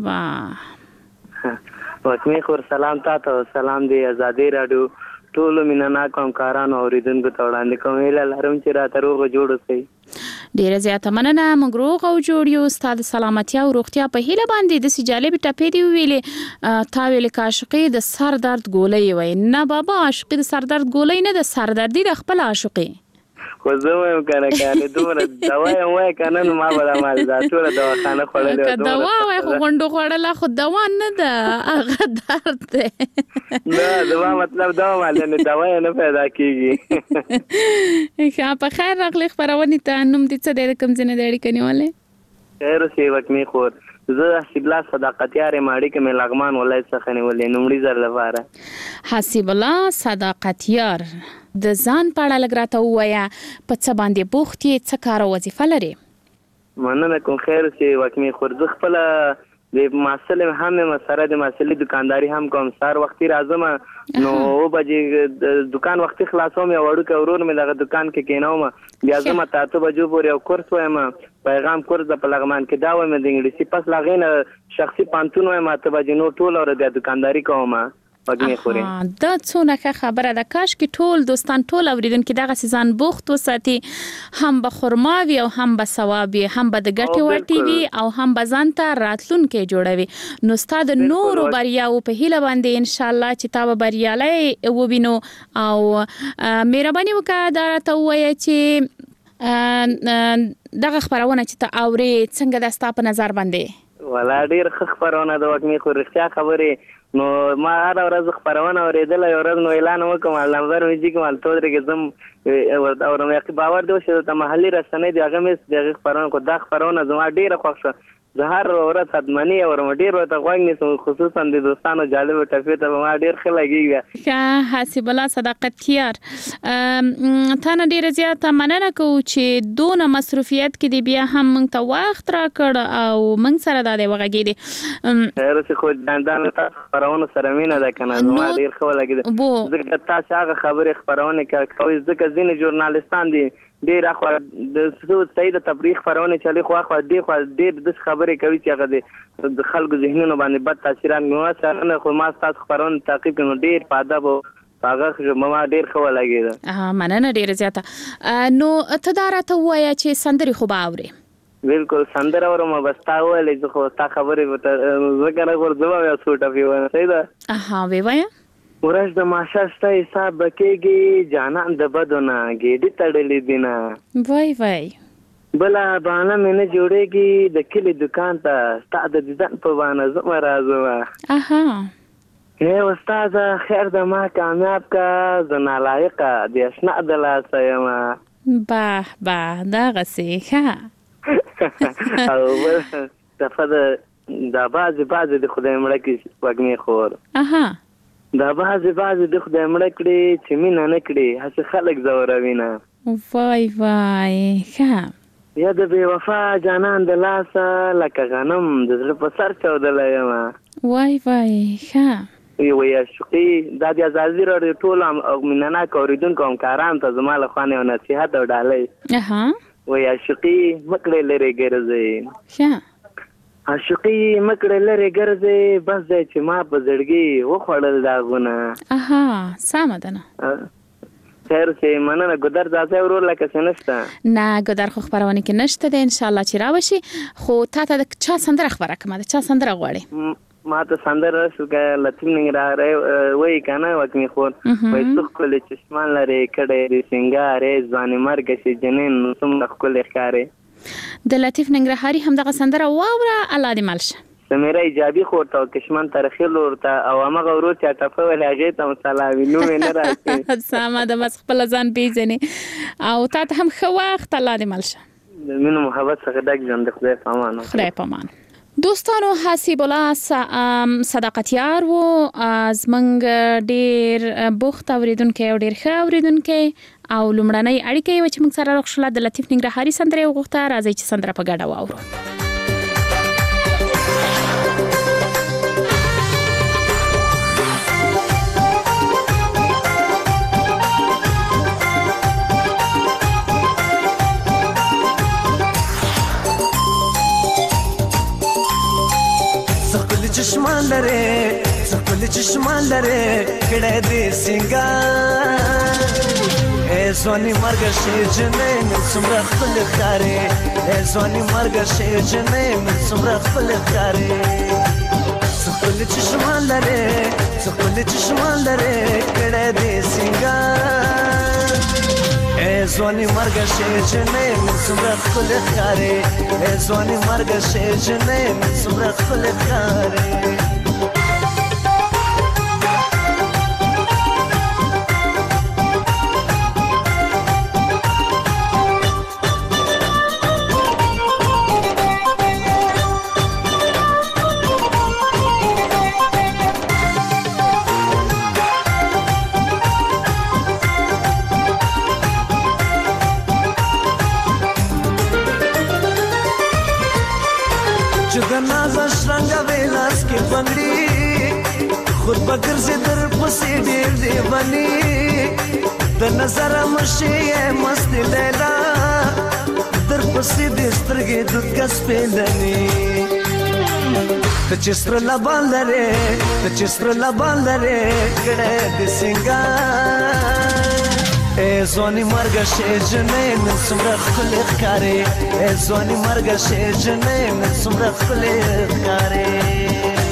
واه وکمی خور سلام تاسو، سلام دی آزادي رادیو ټول مینناک همکارانو اوریدونکو ته وړاندې کوم هیله لرم چې راته روغ جوړ اوسئ. ډیره زیاته مننه. موږ روغ او جوړ یو. ستاسو سلامتی او روغتیا په هیله باندې د سجاله ټپې دی ویلې تا ویل کاشقي د سر درد ګولې وای نه بابا، عاشقي د سر درد ګولې نه، د سر دردي د خپل عاشقي خو زه وایم کنه کنه دومره دوا یې وای کنه نو ما به ما دا ټول دواخانه خوړلې که دوا وای خو غونډو خوړله خو دوا نه ده، هغه درد ده. نه دوا مطلب دوا ماله نه دوا نه پیدا کیږي. ښه په خیر راغلی خبرونه ته. نوم دې څه دی، کوم ځای نه دی کنيواله؟ خیر اوسې وکمی خور. زه حسیب الله صداقتیار ماړي کې مې لغمان ولایت څخه نیولې نومړي زر لپاره. حسیب الله صداقتیار د ځان پاړه لګراته وایا په څه باندې بوخت یې، څه کار او وظیفه لري؟ مننه کوم. خیر اوسې وکمی خور. زه خپل د ماسل هم مسره د ماسلې دکانداري هم کوم. سار وختي راځم نو او بجې د دکان وختي خلاصوم، یو وړوکی ورور مې دغه دکان کې کېنوم، بیا زما 8 بجو پورې یو کورس وایم، پیغام کورس د پلغمان کې دا وایم د انګلیسي، پس لاغې شخصي پانتون وایم 8 بجې نو ټول اور د دکانداري کوم. وګنی خوري دا څونه خبره ده. کاش کې ټول دوستان ټول اوریدونکو دغه سيزان بوخت وساتي، هم به خرماوي او هم به ثوابي، هم به د ګټي ورټي وي او هم به ځانته راتلونکي جوړوي. نو ستاد نور بریاو په هیله باندې ان شاء الله چې تا به بریالي وبینو او مهرباني وکړه دا ته وایي چې دغه خبرونه چې ته اوري څنګه د ستا په نظر باندې؟ ولا ډیر خبرونه د وګنی خو رښتیا خبره. نو ما هر ورځ خبرونه اوریدل، یو ورځ نو اعلان وکم نمبر وځي کوم ته درګه زم او مې باور دی چې د محلي رسنۍ دی هغه مې دغه خبرونه کو دا خبرونه زما ډیره خوښ شو. زه هر ورځ خدمنی او ډیر ورته غوښنی خصوصا د دوستانو جالب ټفې ته ما ډیر ښه لګیږي. ښه حسیب الله صداقتیار ته نه ډیره زیاته مننه کوم چې دونه مصروفیت کې دی بیا هم موږ ته وخت راکړ او موږ سره د وغږیدي. خیر څه خو دندان تاسو خبرونه سره مینه ده کنه ما ډیر ښه لګیږي. زه تاسو هغه خبره خبرونه کوي ځکه ځینې ژورنالیستان دي ډیر اخو د سید تفریح خبرونه چالي خو ډیر د خبرې کوي چې هغه د خلکو ذهنونو باندې بد تاثیرات موثر نه، خو ما تاسو خبرونه تعقیب کړو ډیر په ادب او هغه ما ډیر ښه لګیږي. مننه ډیر زیاته. نو ته دا راته وایې چې سندري خو به اوري؟ بالکل سندره اورم، بس تا ولې خو تا خبرې زه کنه ورځم یا سوټه پیوانه صحیح ده. وی وایه ورځ د ماشه ستا حساب بکېږي جانان د بدونه ګېډې تړلې دینه. وای وای بله بانه مې نه جوړېږي د کلي دکان ته ستا د دیدن په بانه زما راځمه. اے استاده خیر د ما کامیاب کا زه نالایقه د اشنا د لاسه یمه. باه باه دغسې ښه. او بل دفعه د بعضې د خدای مړه کې وږمې خور دا بعضې د خدای مړه کړي چې مینه نه کړي هسې خلک ځوروینه. وای وای ښه. یا د بې وفا جانان د لاسه لکه غنم د زړه په سر چاودلی یمه. وای وای ښه. وی عاشقي دا د آزادي راډیو ټول مینناک اوریدونکو همکارانو ته زما له خوا یو نصیحت او ډالۍ. وی عاشقي مکړې لرې ګرځئ. ښه. عاشقي مکړه لري ګرځي بس دې چې ما په زړګي وخوړل داغونه. سمه ده نه. خیر چې مننه ګدر ځای ورور لکه څنګه نه ګدر خو خبرونه کې نشته ده ان شاء الله چې راوشي. خو تا ته د چا سندره خبره کومه ده؟ چا سندره غواړي؟ ما ته سندره شوګه لطیف ننګرهاري وای کنه وکمی خور وای څو کله چشمان لري کډه دې سنگارې ځواني مرګ شي جنین نو سم خپل ښکارې د لطیف ننګرهاري هم دغه سندره واوره الله دې مالشه سمیرا ایجابي خورته کشمن ترخیل ورته او هغه ورو چې ټفه ولې هغه ته مسالې نو نه راځي ساما د بس خپل ځان پیژنې او تا ته هم خو وخت الله دې مالشه د مینو محبت څخه ډک ژوند خدای پامانه خدای پامانه دوستانو حسیب الله صداقتیار و از منګ ډیر بوخت اوریدونکو او ډیر ښه اوریدونکو او لومړنۍ اړیکې چې موږ سره راخښله د لطیف ننګرهاري سندره وغوښته راځي چې سندره په ګډه واورو چشمان لره سکول چشمان لره کړه دې سنگار ای ځواني مرګ شي جنې من څومره خپل ښکارې ای ځواني مرګ شي جنې من څومره خپل ښکارې سکول چشمان لره سکول چشمان لره کړه دې سنگار ای ځواني مرګ شي جنې من څومره خپل ښکارې ای ځواني مرګ شي جنې من څومره خپل ښکارې خود بگر سے در پسی ډیر دی بنی د نظر مشي مست لیلا در پسی د سترګې د کس پیلنی ته چستر لبان لره ته چستر لبان لره کړه د سنگار ای ځواني مرګ شي جنې من څومره خپل ښکارې ای ځواني مرګ شي جنې من څومره خپل ښکارې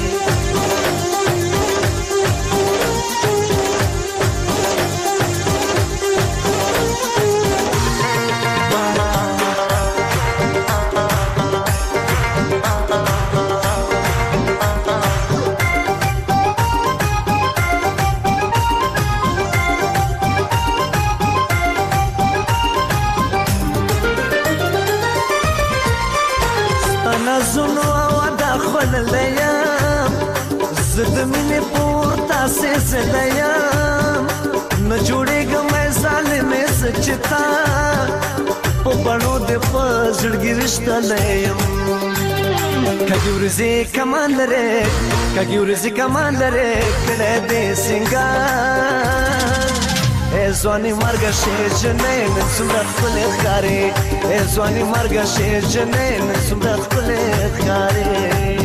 زد مینه پورتا سے زدایم نہ جوړې ګمې ظالمې سچتا په بڼو د پزړګي رشتہ لیم کګورځي کمان لره کګورځي کمان لره کړه دې سنگار ای ځواني مرګ شي جنې من څومره خپل ښکارې ای ځواني مرګ شي جنې من څومره خپل ښکارې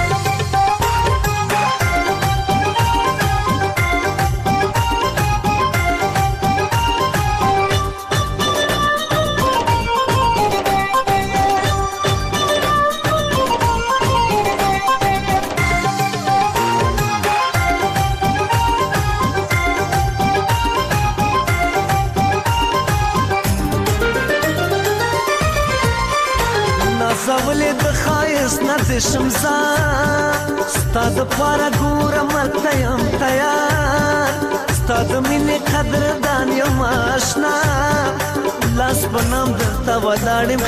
زولې د خایس نه د شمزا ستاد پارا ګور مرته یم تیار ستاد مینې قدردان یم آشنا لاس بنام درته ولاړم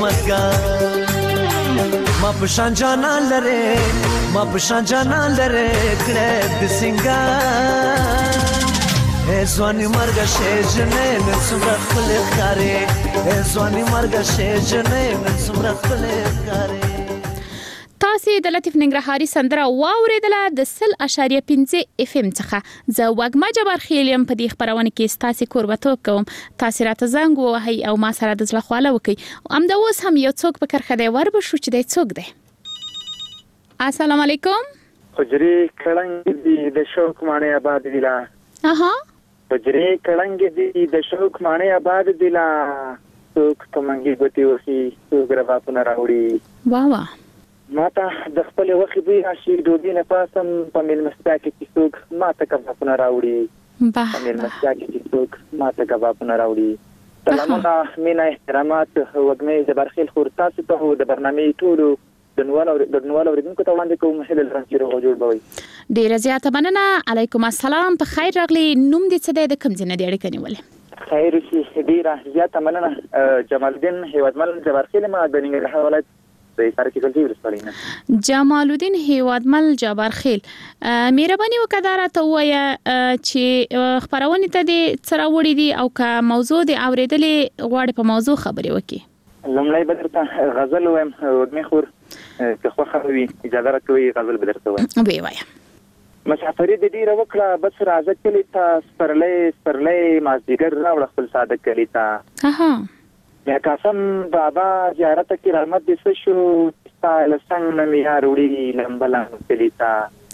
خدمتګار ما پشان جانان لره ما پشان جانان لره کړه د سنگار ای ځواني مرګ شي جنې من څومره خپل ښکارې ای ځواني مرګ شي جنې من څومره خپل ښکارې تاسو د لطیف ننګرهاري سندره واوریدله د 0.5 FM څخه زه وګما جبار خیلیم په دې خبرونه کې تاسو قربتوب کوم تاسو راته زنګ وهي او ما سره د ځله خواله وکي ام دا اوس هم یو څوک په کرخه دی ور به شو چې دی څوک دی السلام علیکم حجري کړنګ دی د شوق معنی آباد ویلا اها حجري کړنګ دی د شوق معنی آباد ویلا څوک کومنګي ګوتی وسی څوک روا پنه راوړي واه واه ماته د خپل وخت بوی راشي ډوډۍ نه پاسم په میلمستیا کې چې څوک ماته کبابونه راوړي په میلمستیا کې چې څوک ماته کبابونه راوړي. سلامونه مینا احترامات وګمې جبارخیل خور تاسو ته د برنامې ټولو د نوال اوریدونکو ته وړاندې کوم هله لرم چې روغ جوړ بوي. ډیره زیاته مننه. علیکم السلام. په خیر راغلی. نوم دې څه دی؟ د کوم ځای نه دی اړیکه نیولې؟ خیر شي. ډیره زیاته مننه. جمال الدین هیوادمل جبارخیل ما د ننګرهار ولایت د سرکی کلتي ورسپړی نه. جمال الدین هیوادمل جبارخیل، مهرباني وکړه راته ووایه چې خبرونه ته دې څه راوړي دي او که موضوع دې اورېدلې غواړې په موضوع خبرې وکړي. لومړی به درته غزل وایم وګمې خور که خوښه وي اجازه راکوي غزل به درته وایم. وی وایه. مسافري د ډیره وکړه بس راځه کلی ته سپرلی مازدیګر راوړه خپل ساده کلی ته. یا قاسم بابا زیارت کې رحمت دې څه شو ستا له څنګ نه مې یار وړي لمبه کلی ته.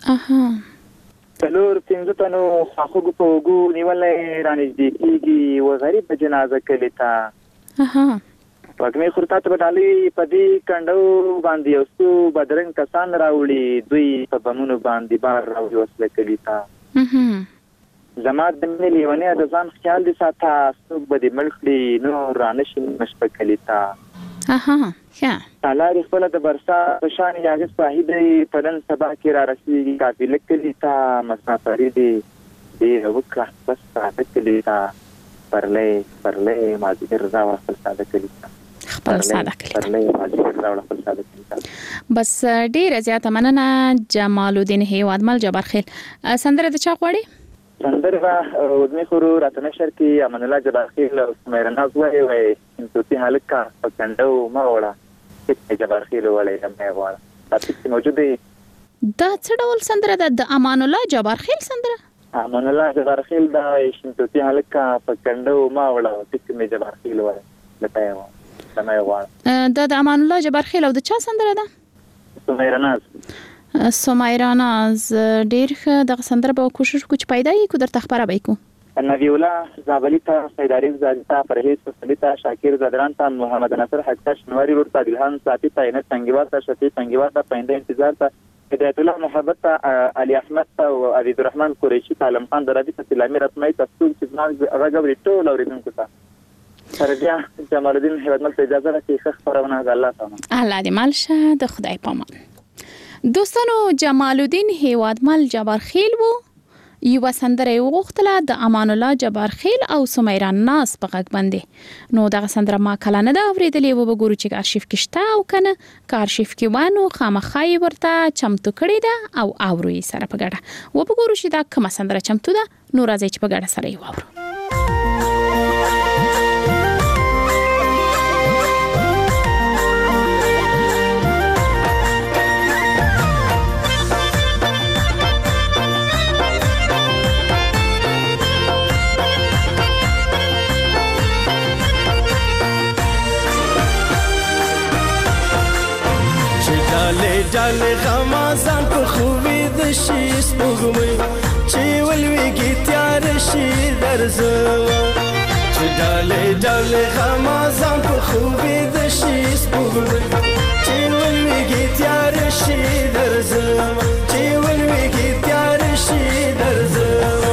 څلور پنځه تنو خواخوږو په اوږو نیولی رانږدې کېږي و غریب جنازه کلی ته. وګمې خور تا ته به ډالۍ په دې کنډو باندې یو څو بدرنګ کسان راوړي دوی په بمونو باندې بار راوړي وسله کلي ته. زما د مینې لیونی د ځان خیال دې ساته څوک به دې مړ کړي نور رانشي مشپه کلي ته. تا لارې خپله د برسا په شان یاغس پاهي دی په نن سبا کې را رسېږي قافله کلي ته مسافري دې ډېره وکړه بس ساده کلي ته سپرلی مازدیګر راوړه خپل ساده کلي ته. بس ډیره زیاته مننه جمال الدین هیوادمل جبارخیل. سندره د چا غواړي؟ سندره وګمې خور راته نشر کې امان الله جبارخیل او سمیرا ناز وایي انتوتی هلکه په کنډو ما وړه جبارخیل وړی مې غواړه تاسو موجود دی. دا څه ډول سندره ده؟ د امان الله جبارخیل سندره؟ امان الله جبارخیل دا انتوتی هلکه په کنډو ما وړه مې جبارخیل وړی لته دا د امان الله جبارخیل او د چا سندره ده؟ سمیرا ناز. ډیر ښه. دغه سندره به کوشش وکړو چې پیدا یې کو درته خبره به کو. نبی الله زابلی ته سیدارین زاده پرهیز سلیتا شاکر زدران ته محمد نصر حقاش نواری ورته دلهان ساتي تاینه څنګهوا ته شفیع څنګهوا ته پاینده انتظار ته هدایت الله محبت ته علي احمد ته او عبد الرحمن قریشی ته عالم خان درابي ته سلامي رسمي تفصیل چې راغوري ټول اوریدونکو ته سرجا جمال الدین هیوادمل ته اجازه راکړئ ښه خبرونه ده. الله دې مل شه. د خدای پامان. دوستانو جمال الدین هیوادمل جبارخیل وو. یو سندره وغوښتله د امان الله جبارخیل او سمیرا ناز په غږ باندې. نو دغه سندره ما کله نه ده اورېدلې. وګورو چې ارشیف کې شته او کنه که ارشیف کې وانه خامخا یې ورته چمتو کړې ده او اورو یې سره په ګډه. وګورو چې دا کومه سندره چمتو ده. نو راځي چې په ګډه سره یې واورو. ډالې غمازان په خوبې د شي سپوږمۍ چې ولویږي تیار شي درځه چې ډالې غمازان په خوبې د شي سپوږمۍ چې ولویږي تیار شي درځه چې ولویږي تیار شي درځه.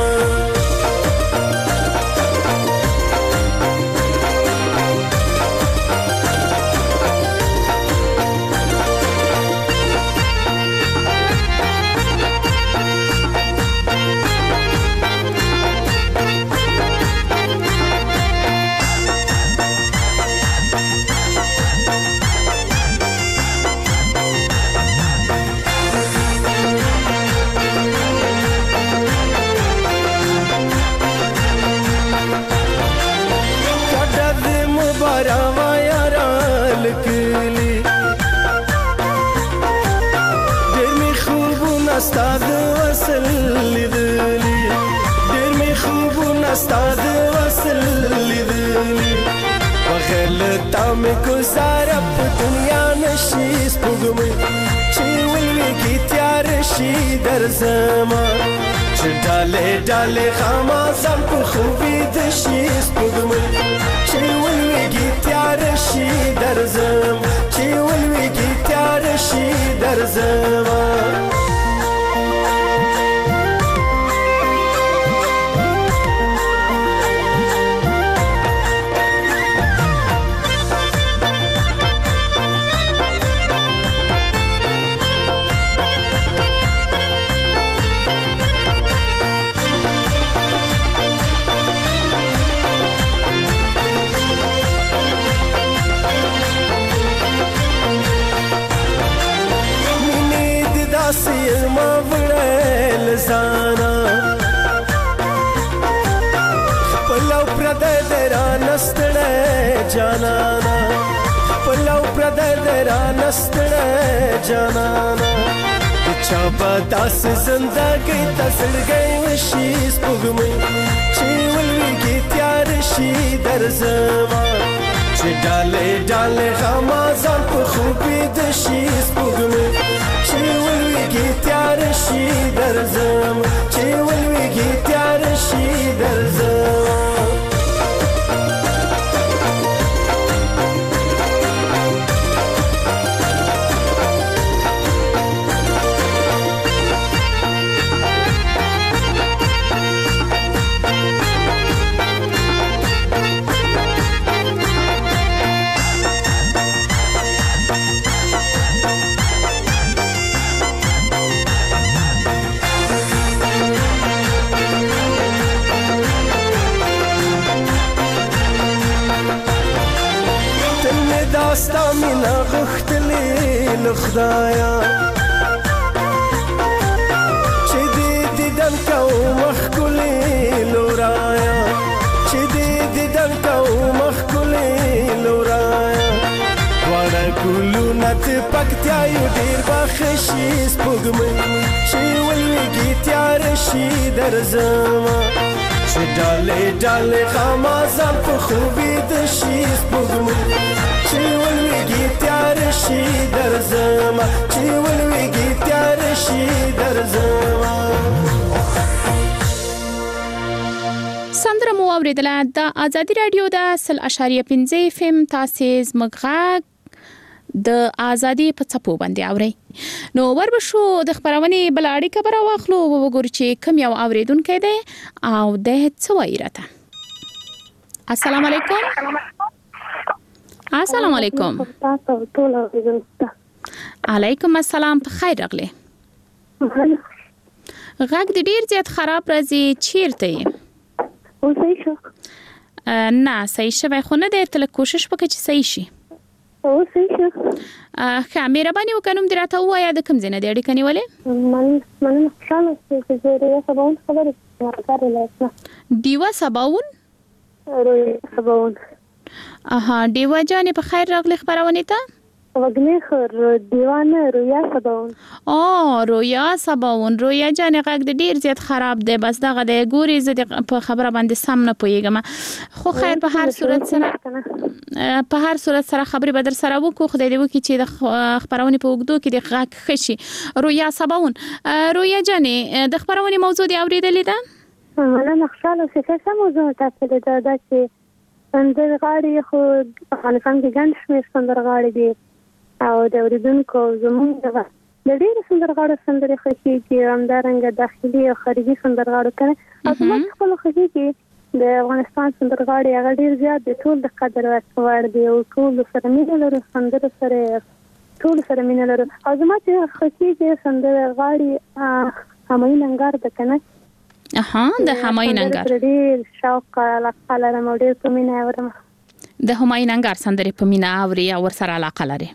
استاد وصل لیدلی ډېر می خوبونه استاد وصل لیدلی بغل تا مې گزاره په دنیا نشي سپوږمۍ چې ولویږي تیار شي درځما چې ډالې غمازان په خوبې د شي سپوږمۍ چې ولویږي تیار شي درځم چې ولویږي تیار شي درځما زانا پلو پردے درا نستڑے جانانا پلو پردے درا نستڑے جانانا چابا داس زندگی تسڑ گئی وشی سپگمی چیولوی کی تیار شی درزما چی ڈالے ڈالے غمازان پا خوبی دشی سپگمی چیولوی کی تیار شی درزم چیولوی کی تیار شی درزم داستا مینا غختلی لخدایا چی دیدن کو مخکلی لورایا چی دیدن کو مخکلی لورایا وانا کلو نت پکتیایو دیر بخشی سپگمی چی ولویگی تیار شی درزما چی ڈالے ڈالے غمازان پا خوبی دشی سپگمی چی ولویگی تیار شی درزما چی ولویگی تیار شی درزما سندره مو اوریدله د آزادي رادیو د 0.5 FM تاسو زموږ د ازادي په څپو باندې اوري نو وربشو د خبرونه بلاړی خبره واخلو وګورئ چې کوم یو اوریدونکو دی او د څه وایي راته السلام علیکم السلام علیکم علیکم السلام په خیر راغلی غږ د ډیر زیات خراب راځي چیرته یې او صحیح شو نه صحیح شوی خو نه دی تل کوشش وکړه چې صحیح شي او صحیح شو مهرباني وکړم دراته وایا د کوم ځای نه دی اړیکه نیولې من خوشاله چې زه سباون خبرې کوم دیوا سباون دیوا جانې په خیر راغلی خبرونه ته وګنی خر دیوانه رویا سباون رویا سباون رویا جانې غږ د ډیر زیات خراب دی بس دغه د ګوري زه په خبره باندې سم نه پوهیږم خو خیر په هر صورت سره خبرې بدر سره وکړو خدای دې وکړي چې د خبرونه په وګدو کې د غږ خشي رویا سباون رویا جانې د خبرونه موضوع دی اوریدلې ده انا مخشاله څه موضوع تاسو د چې سندرغاړي خو افغانستان کې ګڼ شمېر سندرغاړي دي او د اوریدونکو زموږ د ډېر سندرغاړو سندرې خوښېږي همدارنګه داخلي او خارجي سندرغاړو کنه او زموږ خپل خوښېږي د افغانستان سندرغاړي هغه ډېر زیات دي ټول د قدر وړ دي او ټول سره مینه لري سندره سره ټول سره مینه لري او زموږ خوښېږي سندرغاړي همایون انګار د کنه د همایون انګار ډېر شوق علاقه لرم او ډېر په مینه اورم د همایون انګار سندرې په مینه اوري او ورسره علاقه لري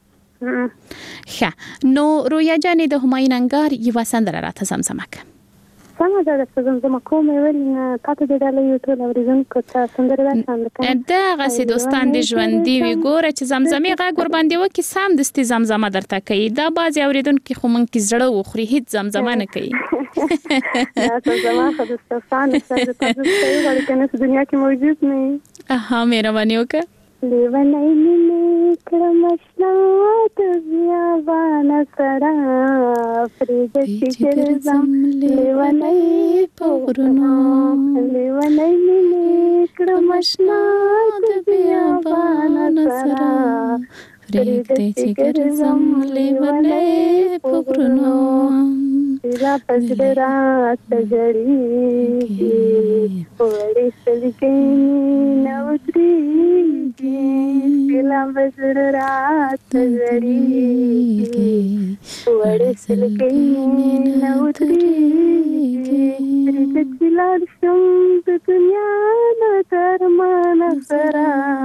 نو رویا جانې د همایون انګار یو سندره راته زمزمه کړه سمه ده چې زمزمه کوم ویل نه تاسو د ډالې یو ټول اوریدونکو ته سندره راځم دغه سي دوستان د ژوندۍ وی ګوره چې زمزمه غږ ور باندې وکي سم دستي زمزمه درته کوي دا بعضي اوریدونکو خو مونږ کې زړه وخوري هیڅ زمزمه نه کوي زمزمه خو د ستاسو سره تاسو ته کنه په دنیا کې موجود نه مهرباني وکړه لیونای مینه کرمشنا د بیابان سره فرید چې زم لیونای پورنو لیونای مینه کرمشنا د بیابان سره پرېږدی چې ګرځم لیونی په غرونو دا پزړه راته جړېږي وړې سترګې نه ودرېږي دا پزړه راته جړېږي وړې سترګې نه ودرېږي پرېږده چې لاړ شم د دنیا نه تر مانه سره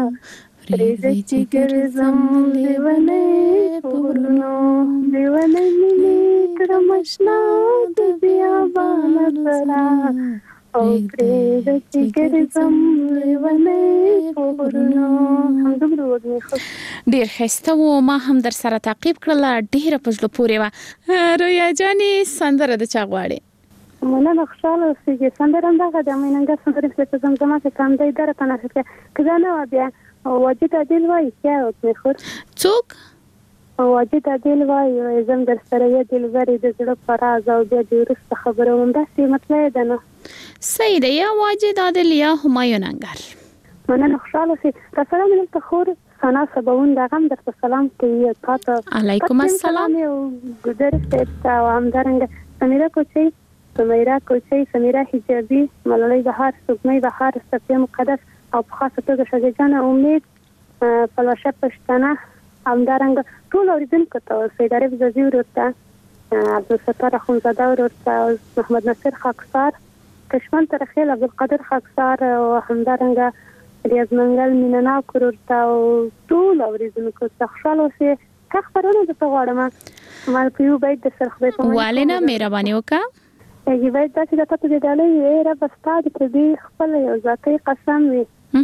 پرېږده چې ګرځم لیونی په غرونو لیونی مینې کړم اشنا د بیابانه سره او پرېږده چې ګرځم لیونی په غرونو. همدومره وږمې خوش ډېر ښایسته و. ما هم در سره تعقیب کړله، ډېره په زړه پورې وه. رویا جانې سندره د چا غواړې؟ مننه، خوشحاله اوسېږي. سندره همدغه ده، میننګر سندرې په زمزمه کې کاندی دره په نښه کې که دا نه وه بیا واجد عادل وایي کیا وږمې خور څوک؟ واجد عادل وایي زم در سره یې دلبرې د زړه په راز او بیا د وروسته خبره همداسې مطلع ده نه. صحیح ده، یا واجد عادل یا همایون انګر. مننه، خوشحاله اوسې. راسره مې دلته خور ثنا صباون د هغه هم درته سلام کوي. تاته علیکم السلام. یو ګودر صاحب ته او همدارنګه سمیرا کوچۍ، سمیرا کوچۍ، سمیرا حجابي، ملالۍ بهار، سپوږمۍ بهار، صفیه مقدس او په خاصه توګه شاګردانه امید، پلوشه پښتنه، همدارنګه ټول اورېدونکو ته سید عارف زازي ورور ته، عبدالستار اخوندزاده ورور ته، محمد نصیر خاکسار، کشمن ترخیل، عبدالقادر خاکسار او همدارنګه ریاض منګل مینناک ورور ته او ټول اورېدونکو ته خوشحاله اوسئ. ښه خپرونه درته غواړم. ما په یو بیت درسره خدای په امان والینه مهرباني وکړه. یو بیت داسې درته په دې ډالۍ ای ربه ستا د پردي خپله یو ذاتي قسم وي،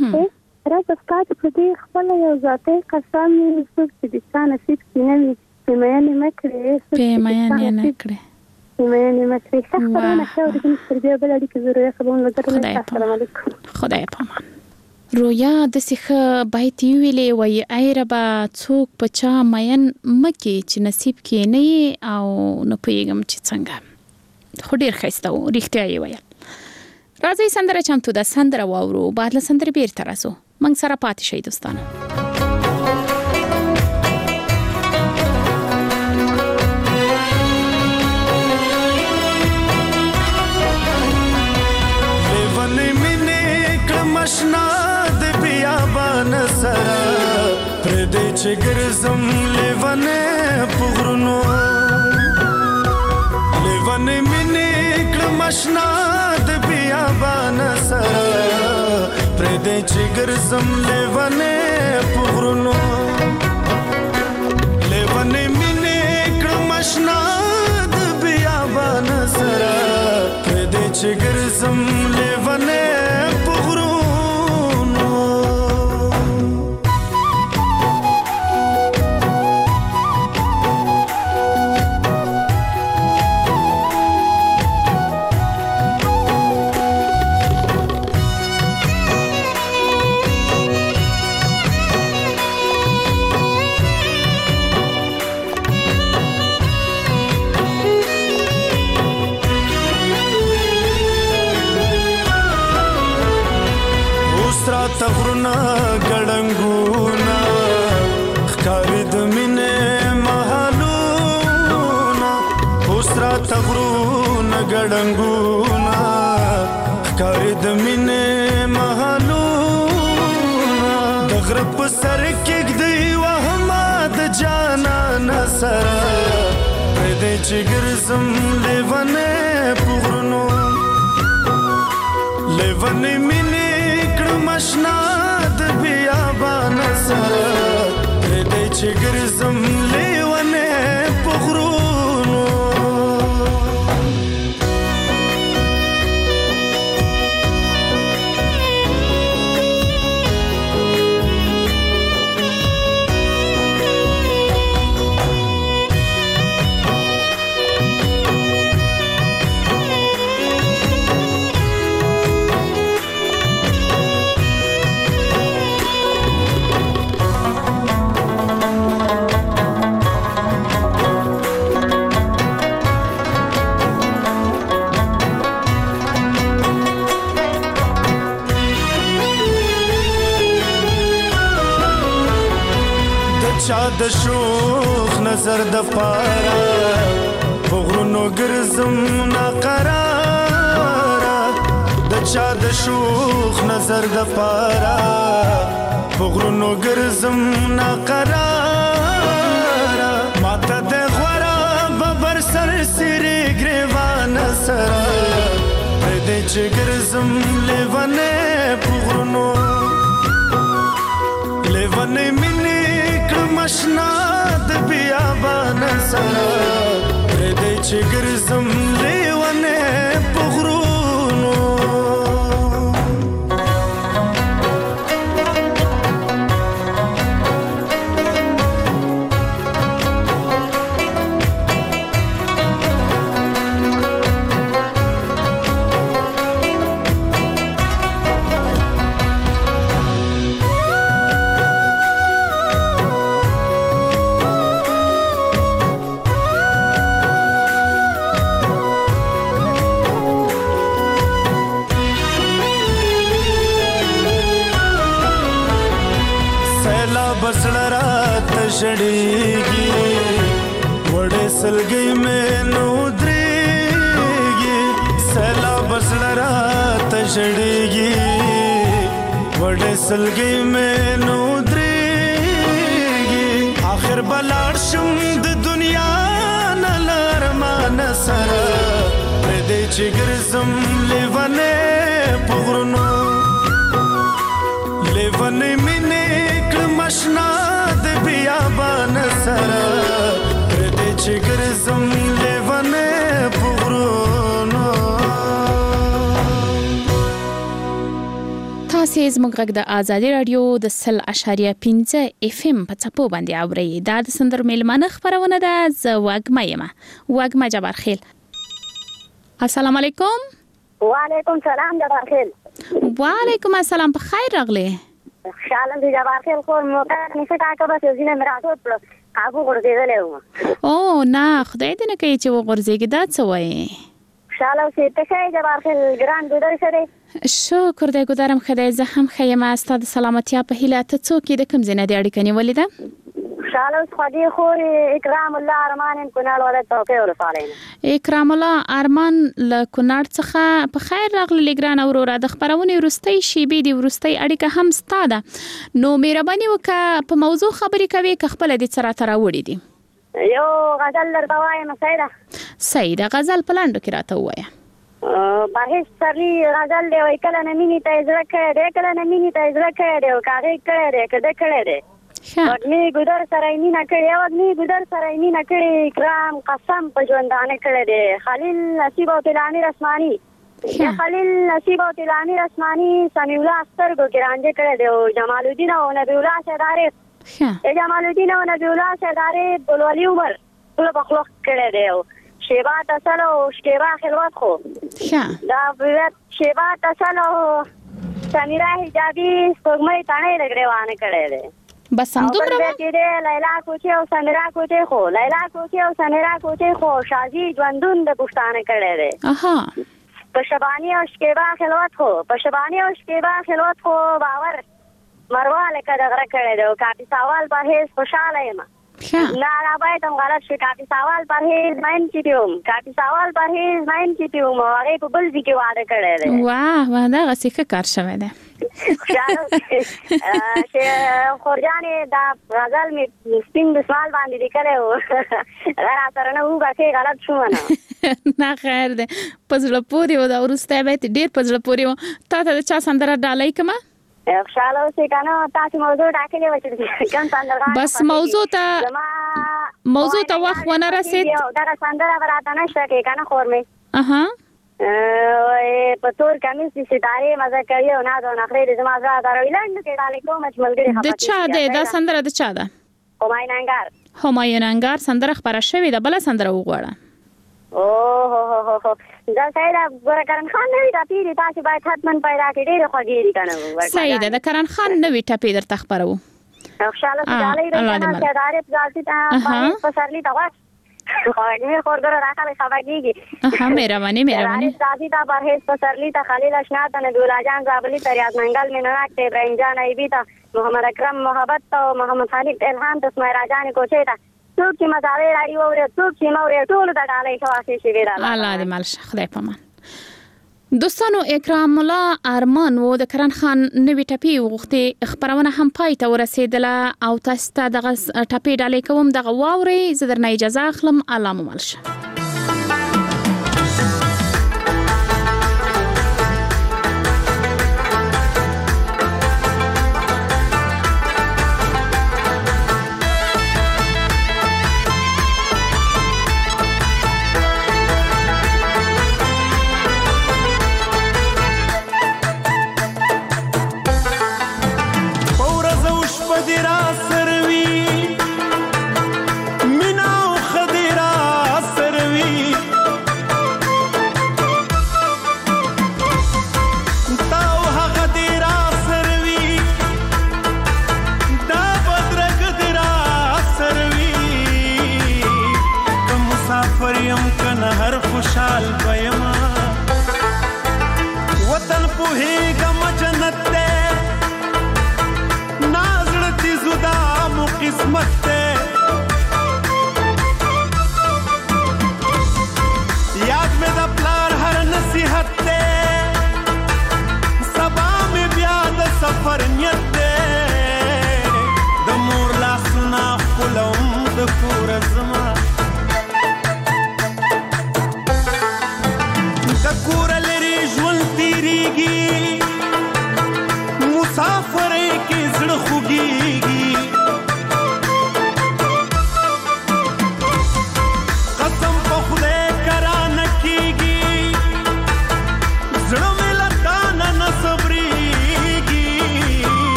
ربه ستا د پردي خپله یو ذاتي قسم وي، څوک چې د چا نصیب کې نه وي پیمایانې مه کړې، پیمایانې نه کړې، پیمایانې مه کړې. ښه خپرونه ښه اورېدونکي تر بیا بله اړیکې زه رویا صباون نظر لرم. السلام علیکم. خدای په امان. رویا داسې ښه بیت یې ویلې وایي ای ربه څوک په چا مین مه کې چې نصیب کې نه یې او نه پوهېږم چې څنګه. خو ډېر ښایسته و، رښتیا یې ویل. راځئ سندره چمتو ده، سندره واورو، بعد له سندرې بیرته راځو. موږ سره پاتې شئ دوستانو. لیونی مینې کړم اشنا د بیابان سره پرېږدی چې ګرځم لیونی په غرونو لیونی مینې کړم اشنا د بیابان سره پرېږدی چې ګرځم لیونی په غرونو لیونی مینې کړم اشنا د بیابان سره پرېږدی چې ګرځم لیونی په غرونو. تغرنا ګړنګونا ښکاري د مینې محلونا اوسرا تغرنا ګړنګونا ښکاري د مینې محلونا د غره په سر کېږدی وهمه د جانان سره پرېږدی چې ګرځم لیونی په غرونو لیونی مینې مشنا د بیابان سره پرېږدی چې ګرځم لیونی په غرونو. چا د شوخ نظر د پارا پغرونو ګرځم ناقراره د چا د شوخ نظر د پارا پغرونو ګرځم ناقراره ماته د غورا ببر سر سری ګریوان سره دې چې ګرځم لیوانه پغرونو لیوانه مینه کمشنا د بیابان سره دې چې ګرځم لیوانه پغرونو شړېږي وړې سلګۍ مې نو درېږي سیلاب زړه راته شړېږي وړې سلګۍ مې نو درېږي آخر به لاړ شم د دنیا نه له ارمانه سره پرېږدی چې ګرځم لیونې په غرونو لیونې مینې کړم اشنا بیابان سره پرېږدی چې ګرځم لیونې په غرونو. تاسې زموږ غږ د ازادي راډیو د 100.5 FM په څپو باندې اورئ. دا د سندرو میلمانه خپرونه ده. زه وږمه یم. وږمه جبارخیل. السلام علیکم. وعلیکم سلام جبارخیل. وعلیکم السلام. په خیر راغلی. شالم دی جبارخیل خور موقع نشه کاکا بس زینه مراتب قابو غردیدلې و. او نه خدای دې نه کوي چې وغورځېږي. دا څه وایي؟ شالم سي ته شي جبارخیل ګران ګودر سره شکر دې ګودرم خدای زه هم خیم استاد سلامتیا په هیله. ته څوک دې کوم ځای نه دې اړیکه نیولې ده؟ شالم خدای خور اکرام الله ارمان کونړ ولایت توقع ورسالین. اکرام الله ارمان له کونړ څخه په خیر راغلی ګران اوروره. د خبرونې وروستۍ شیبې دی وروستۍ اړیکه هم ستاده نو مهرباني وکړه په موضوع خبرې کوي که خپل دې سره تراوړي دي. یو غزل درته وایم سیده غزل په لاندو کې راته وایه. بهش سری غزل دی وای کله نه مینې ته زړه کړی دی کله نه مینې ته زړه کړی دی کاغې کړی دی کده کړی دی وږمې ګودر سره مینه کړې وږمې ګودر سره مینه کړې کرام قسم په ژوندانه کړی دی خلیل نصیب او تلانی رسمانی خلیل نصیب او تلانی رسمانی سمیع الله سترګو کې رانجه کړی دی او جمال الدین او نبی الله شهداري جمال الدین او نبی الله شهداري بلولی عمر ټول بخلوق کړی دی شیبا تصل او شیبا خلوت خو دا شیبا تصل او سمیرا حجابی سپوږمۍ تڼۍ لګریوانه کړی دی. بس هم دومره کې دی لیلا کوچه او سمیرا کوچه خو لیلا کوچه او سمیرا کوچه خو شازي ژوندون د پښتانه کړی دی. په شبانی او شیبا خلوت خو په شبانی او شیبا خلوت خو باور مرواله کړه غره کړی دی. کافي سوال په هیڅ خوشاله یم نه را باید هم غلط شي. کافي سوال پر هیڅ ماین کیتیوم کافي سوال پر هیڅ ماین کیتیوم هغه په بل ځای کې واده کړی دی. واه واه دا څه کار شوی دی. خورجانې دا غزل مې سپین دسمال باندې لیکلی و را سره نه وبخې غلط شوم نه خیر دی په زړه پورې و. دا وروستی بیت ډېر په زړه پورې و. تا ته د چا سندره ډالۍ کړمه؟ خوشاله اوسئ که نه تاسو موضوع ټاکلې وه چې کوم سندرغاړی بس موضوع ته وخت ونه رسېد. دغه سندره به راته نشته کې که نه خور مې په تور کمیس دي ستارې مزه کوي او ناز او نخرې د زما زړه دروي لنډ کې ډالۍ کوم چې ملګري خبرې د چا دی دا سندره د چا ده؟ همایون انګار. همایون انګار سندره خپره شوې ده. بله سندره وغواړه. اوه دا سیده ګوره کرن خان نوی ټپې دي تاسې باید حتما پیدا کړي ډېرې خوږې دي که نه سیده د کرن خان نوی ټپې درته خپروو. خوشحاله سو ډالۍ دی که نه سیدارې په ځالتي ته پسرلي ته غوښ خواهی خورده رو رقم خبگیگی مهربانی سازی تا برهیز پسرلی تا خلیل اشناتن دولا جان زابلی تا ریاض منگل منونک تا ابراهیم جان ایبی تا محمد اکرم محبت تا محمد خلیل الهام تا اسماعیل راجان کوچه تا څوک چې مزاوی راډیو اوري څوک چې نو اوري ټول د ډالۍ خواصي شي ویل الله دې مالش خدای پامان. دوستانو اکرام الله ارمان و د کرن خان نوې ټپی وغوښتي خبرونه هم پای ته ورسېدله او تاسو ته دغه ټپی ډالۍ کوم دغه واوري زه درنه اجازه اخلم. الله مو مالشه.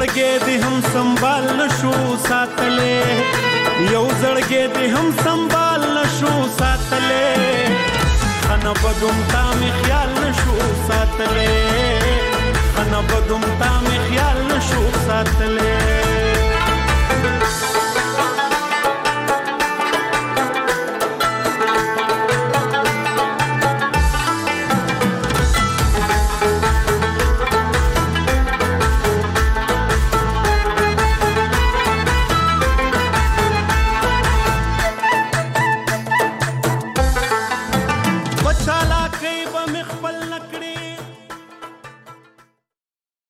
زړګې دې هم سنبال نشو ساتلې یو زړګې دې هم سنبال نشو ساتلې خنه بدوم تا مې خیال نشو ساتلې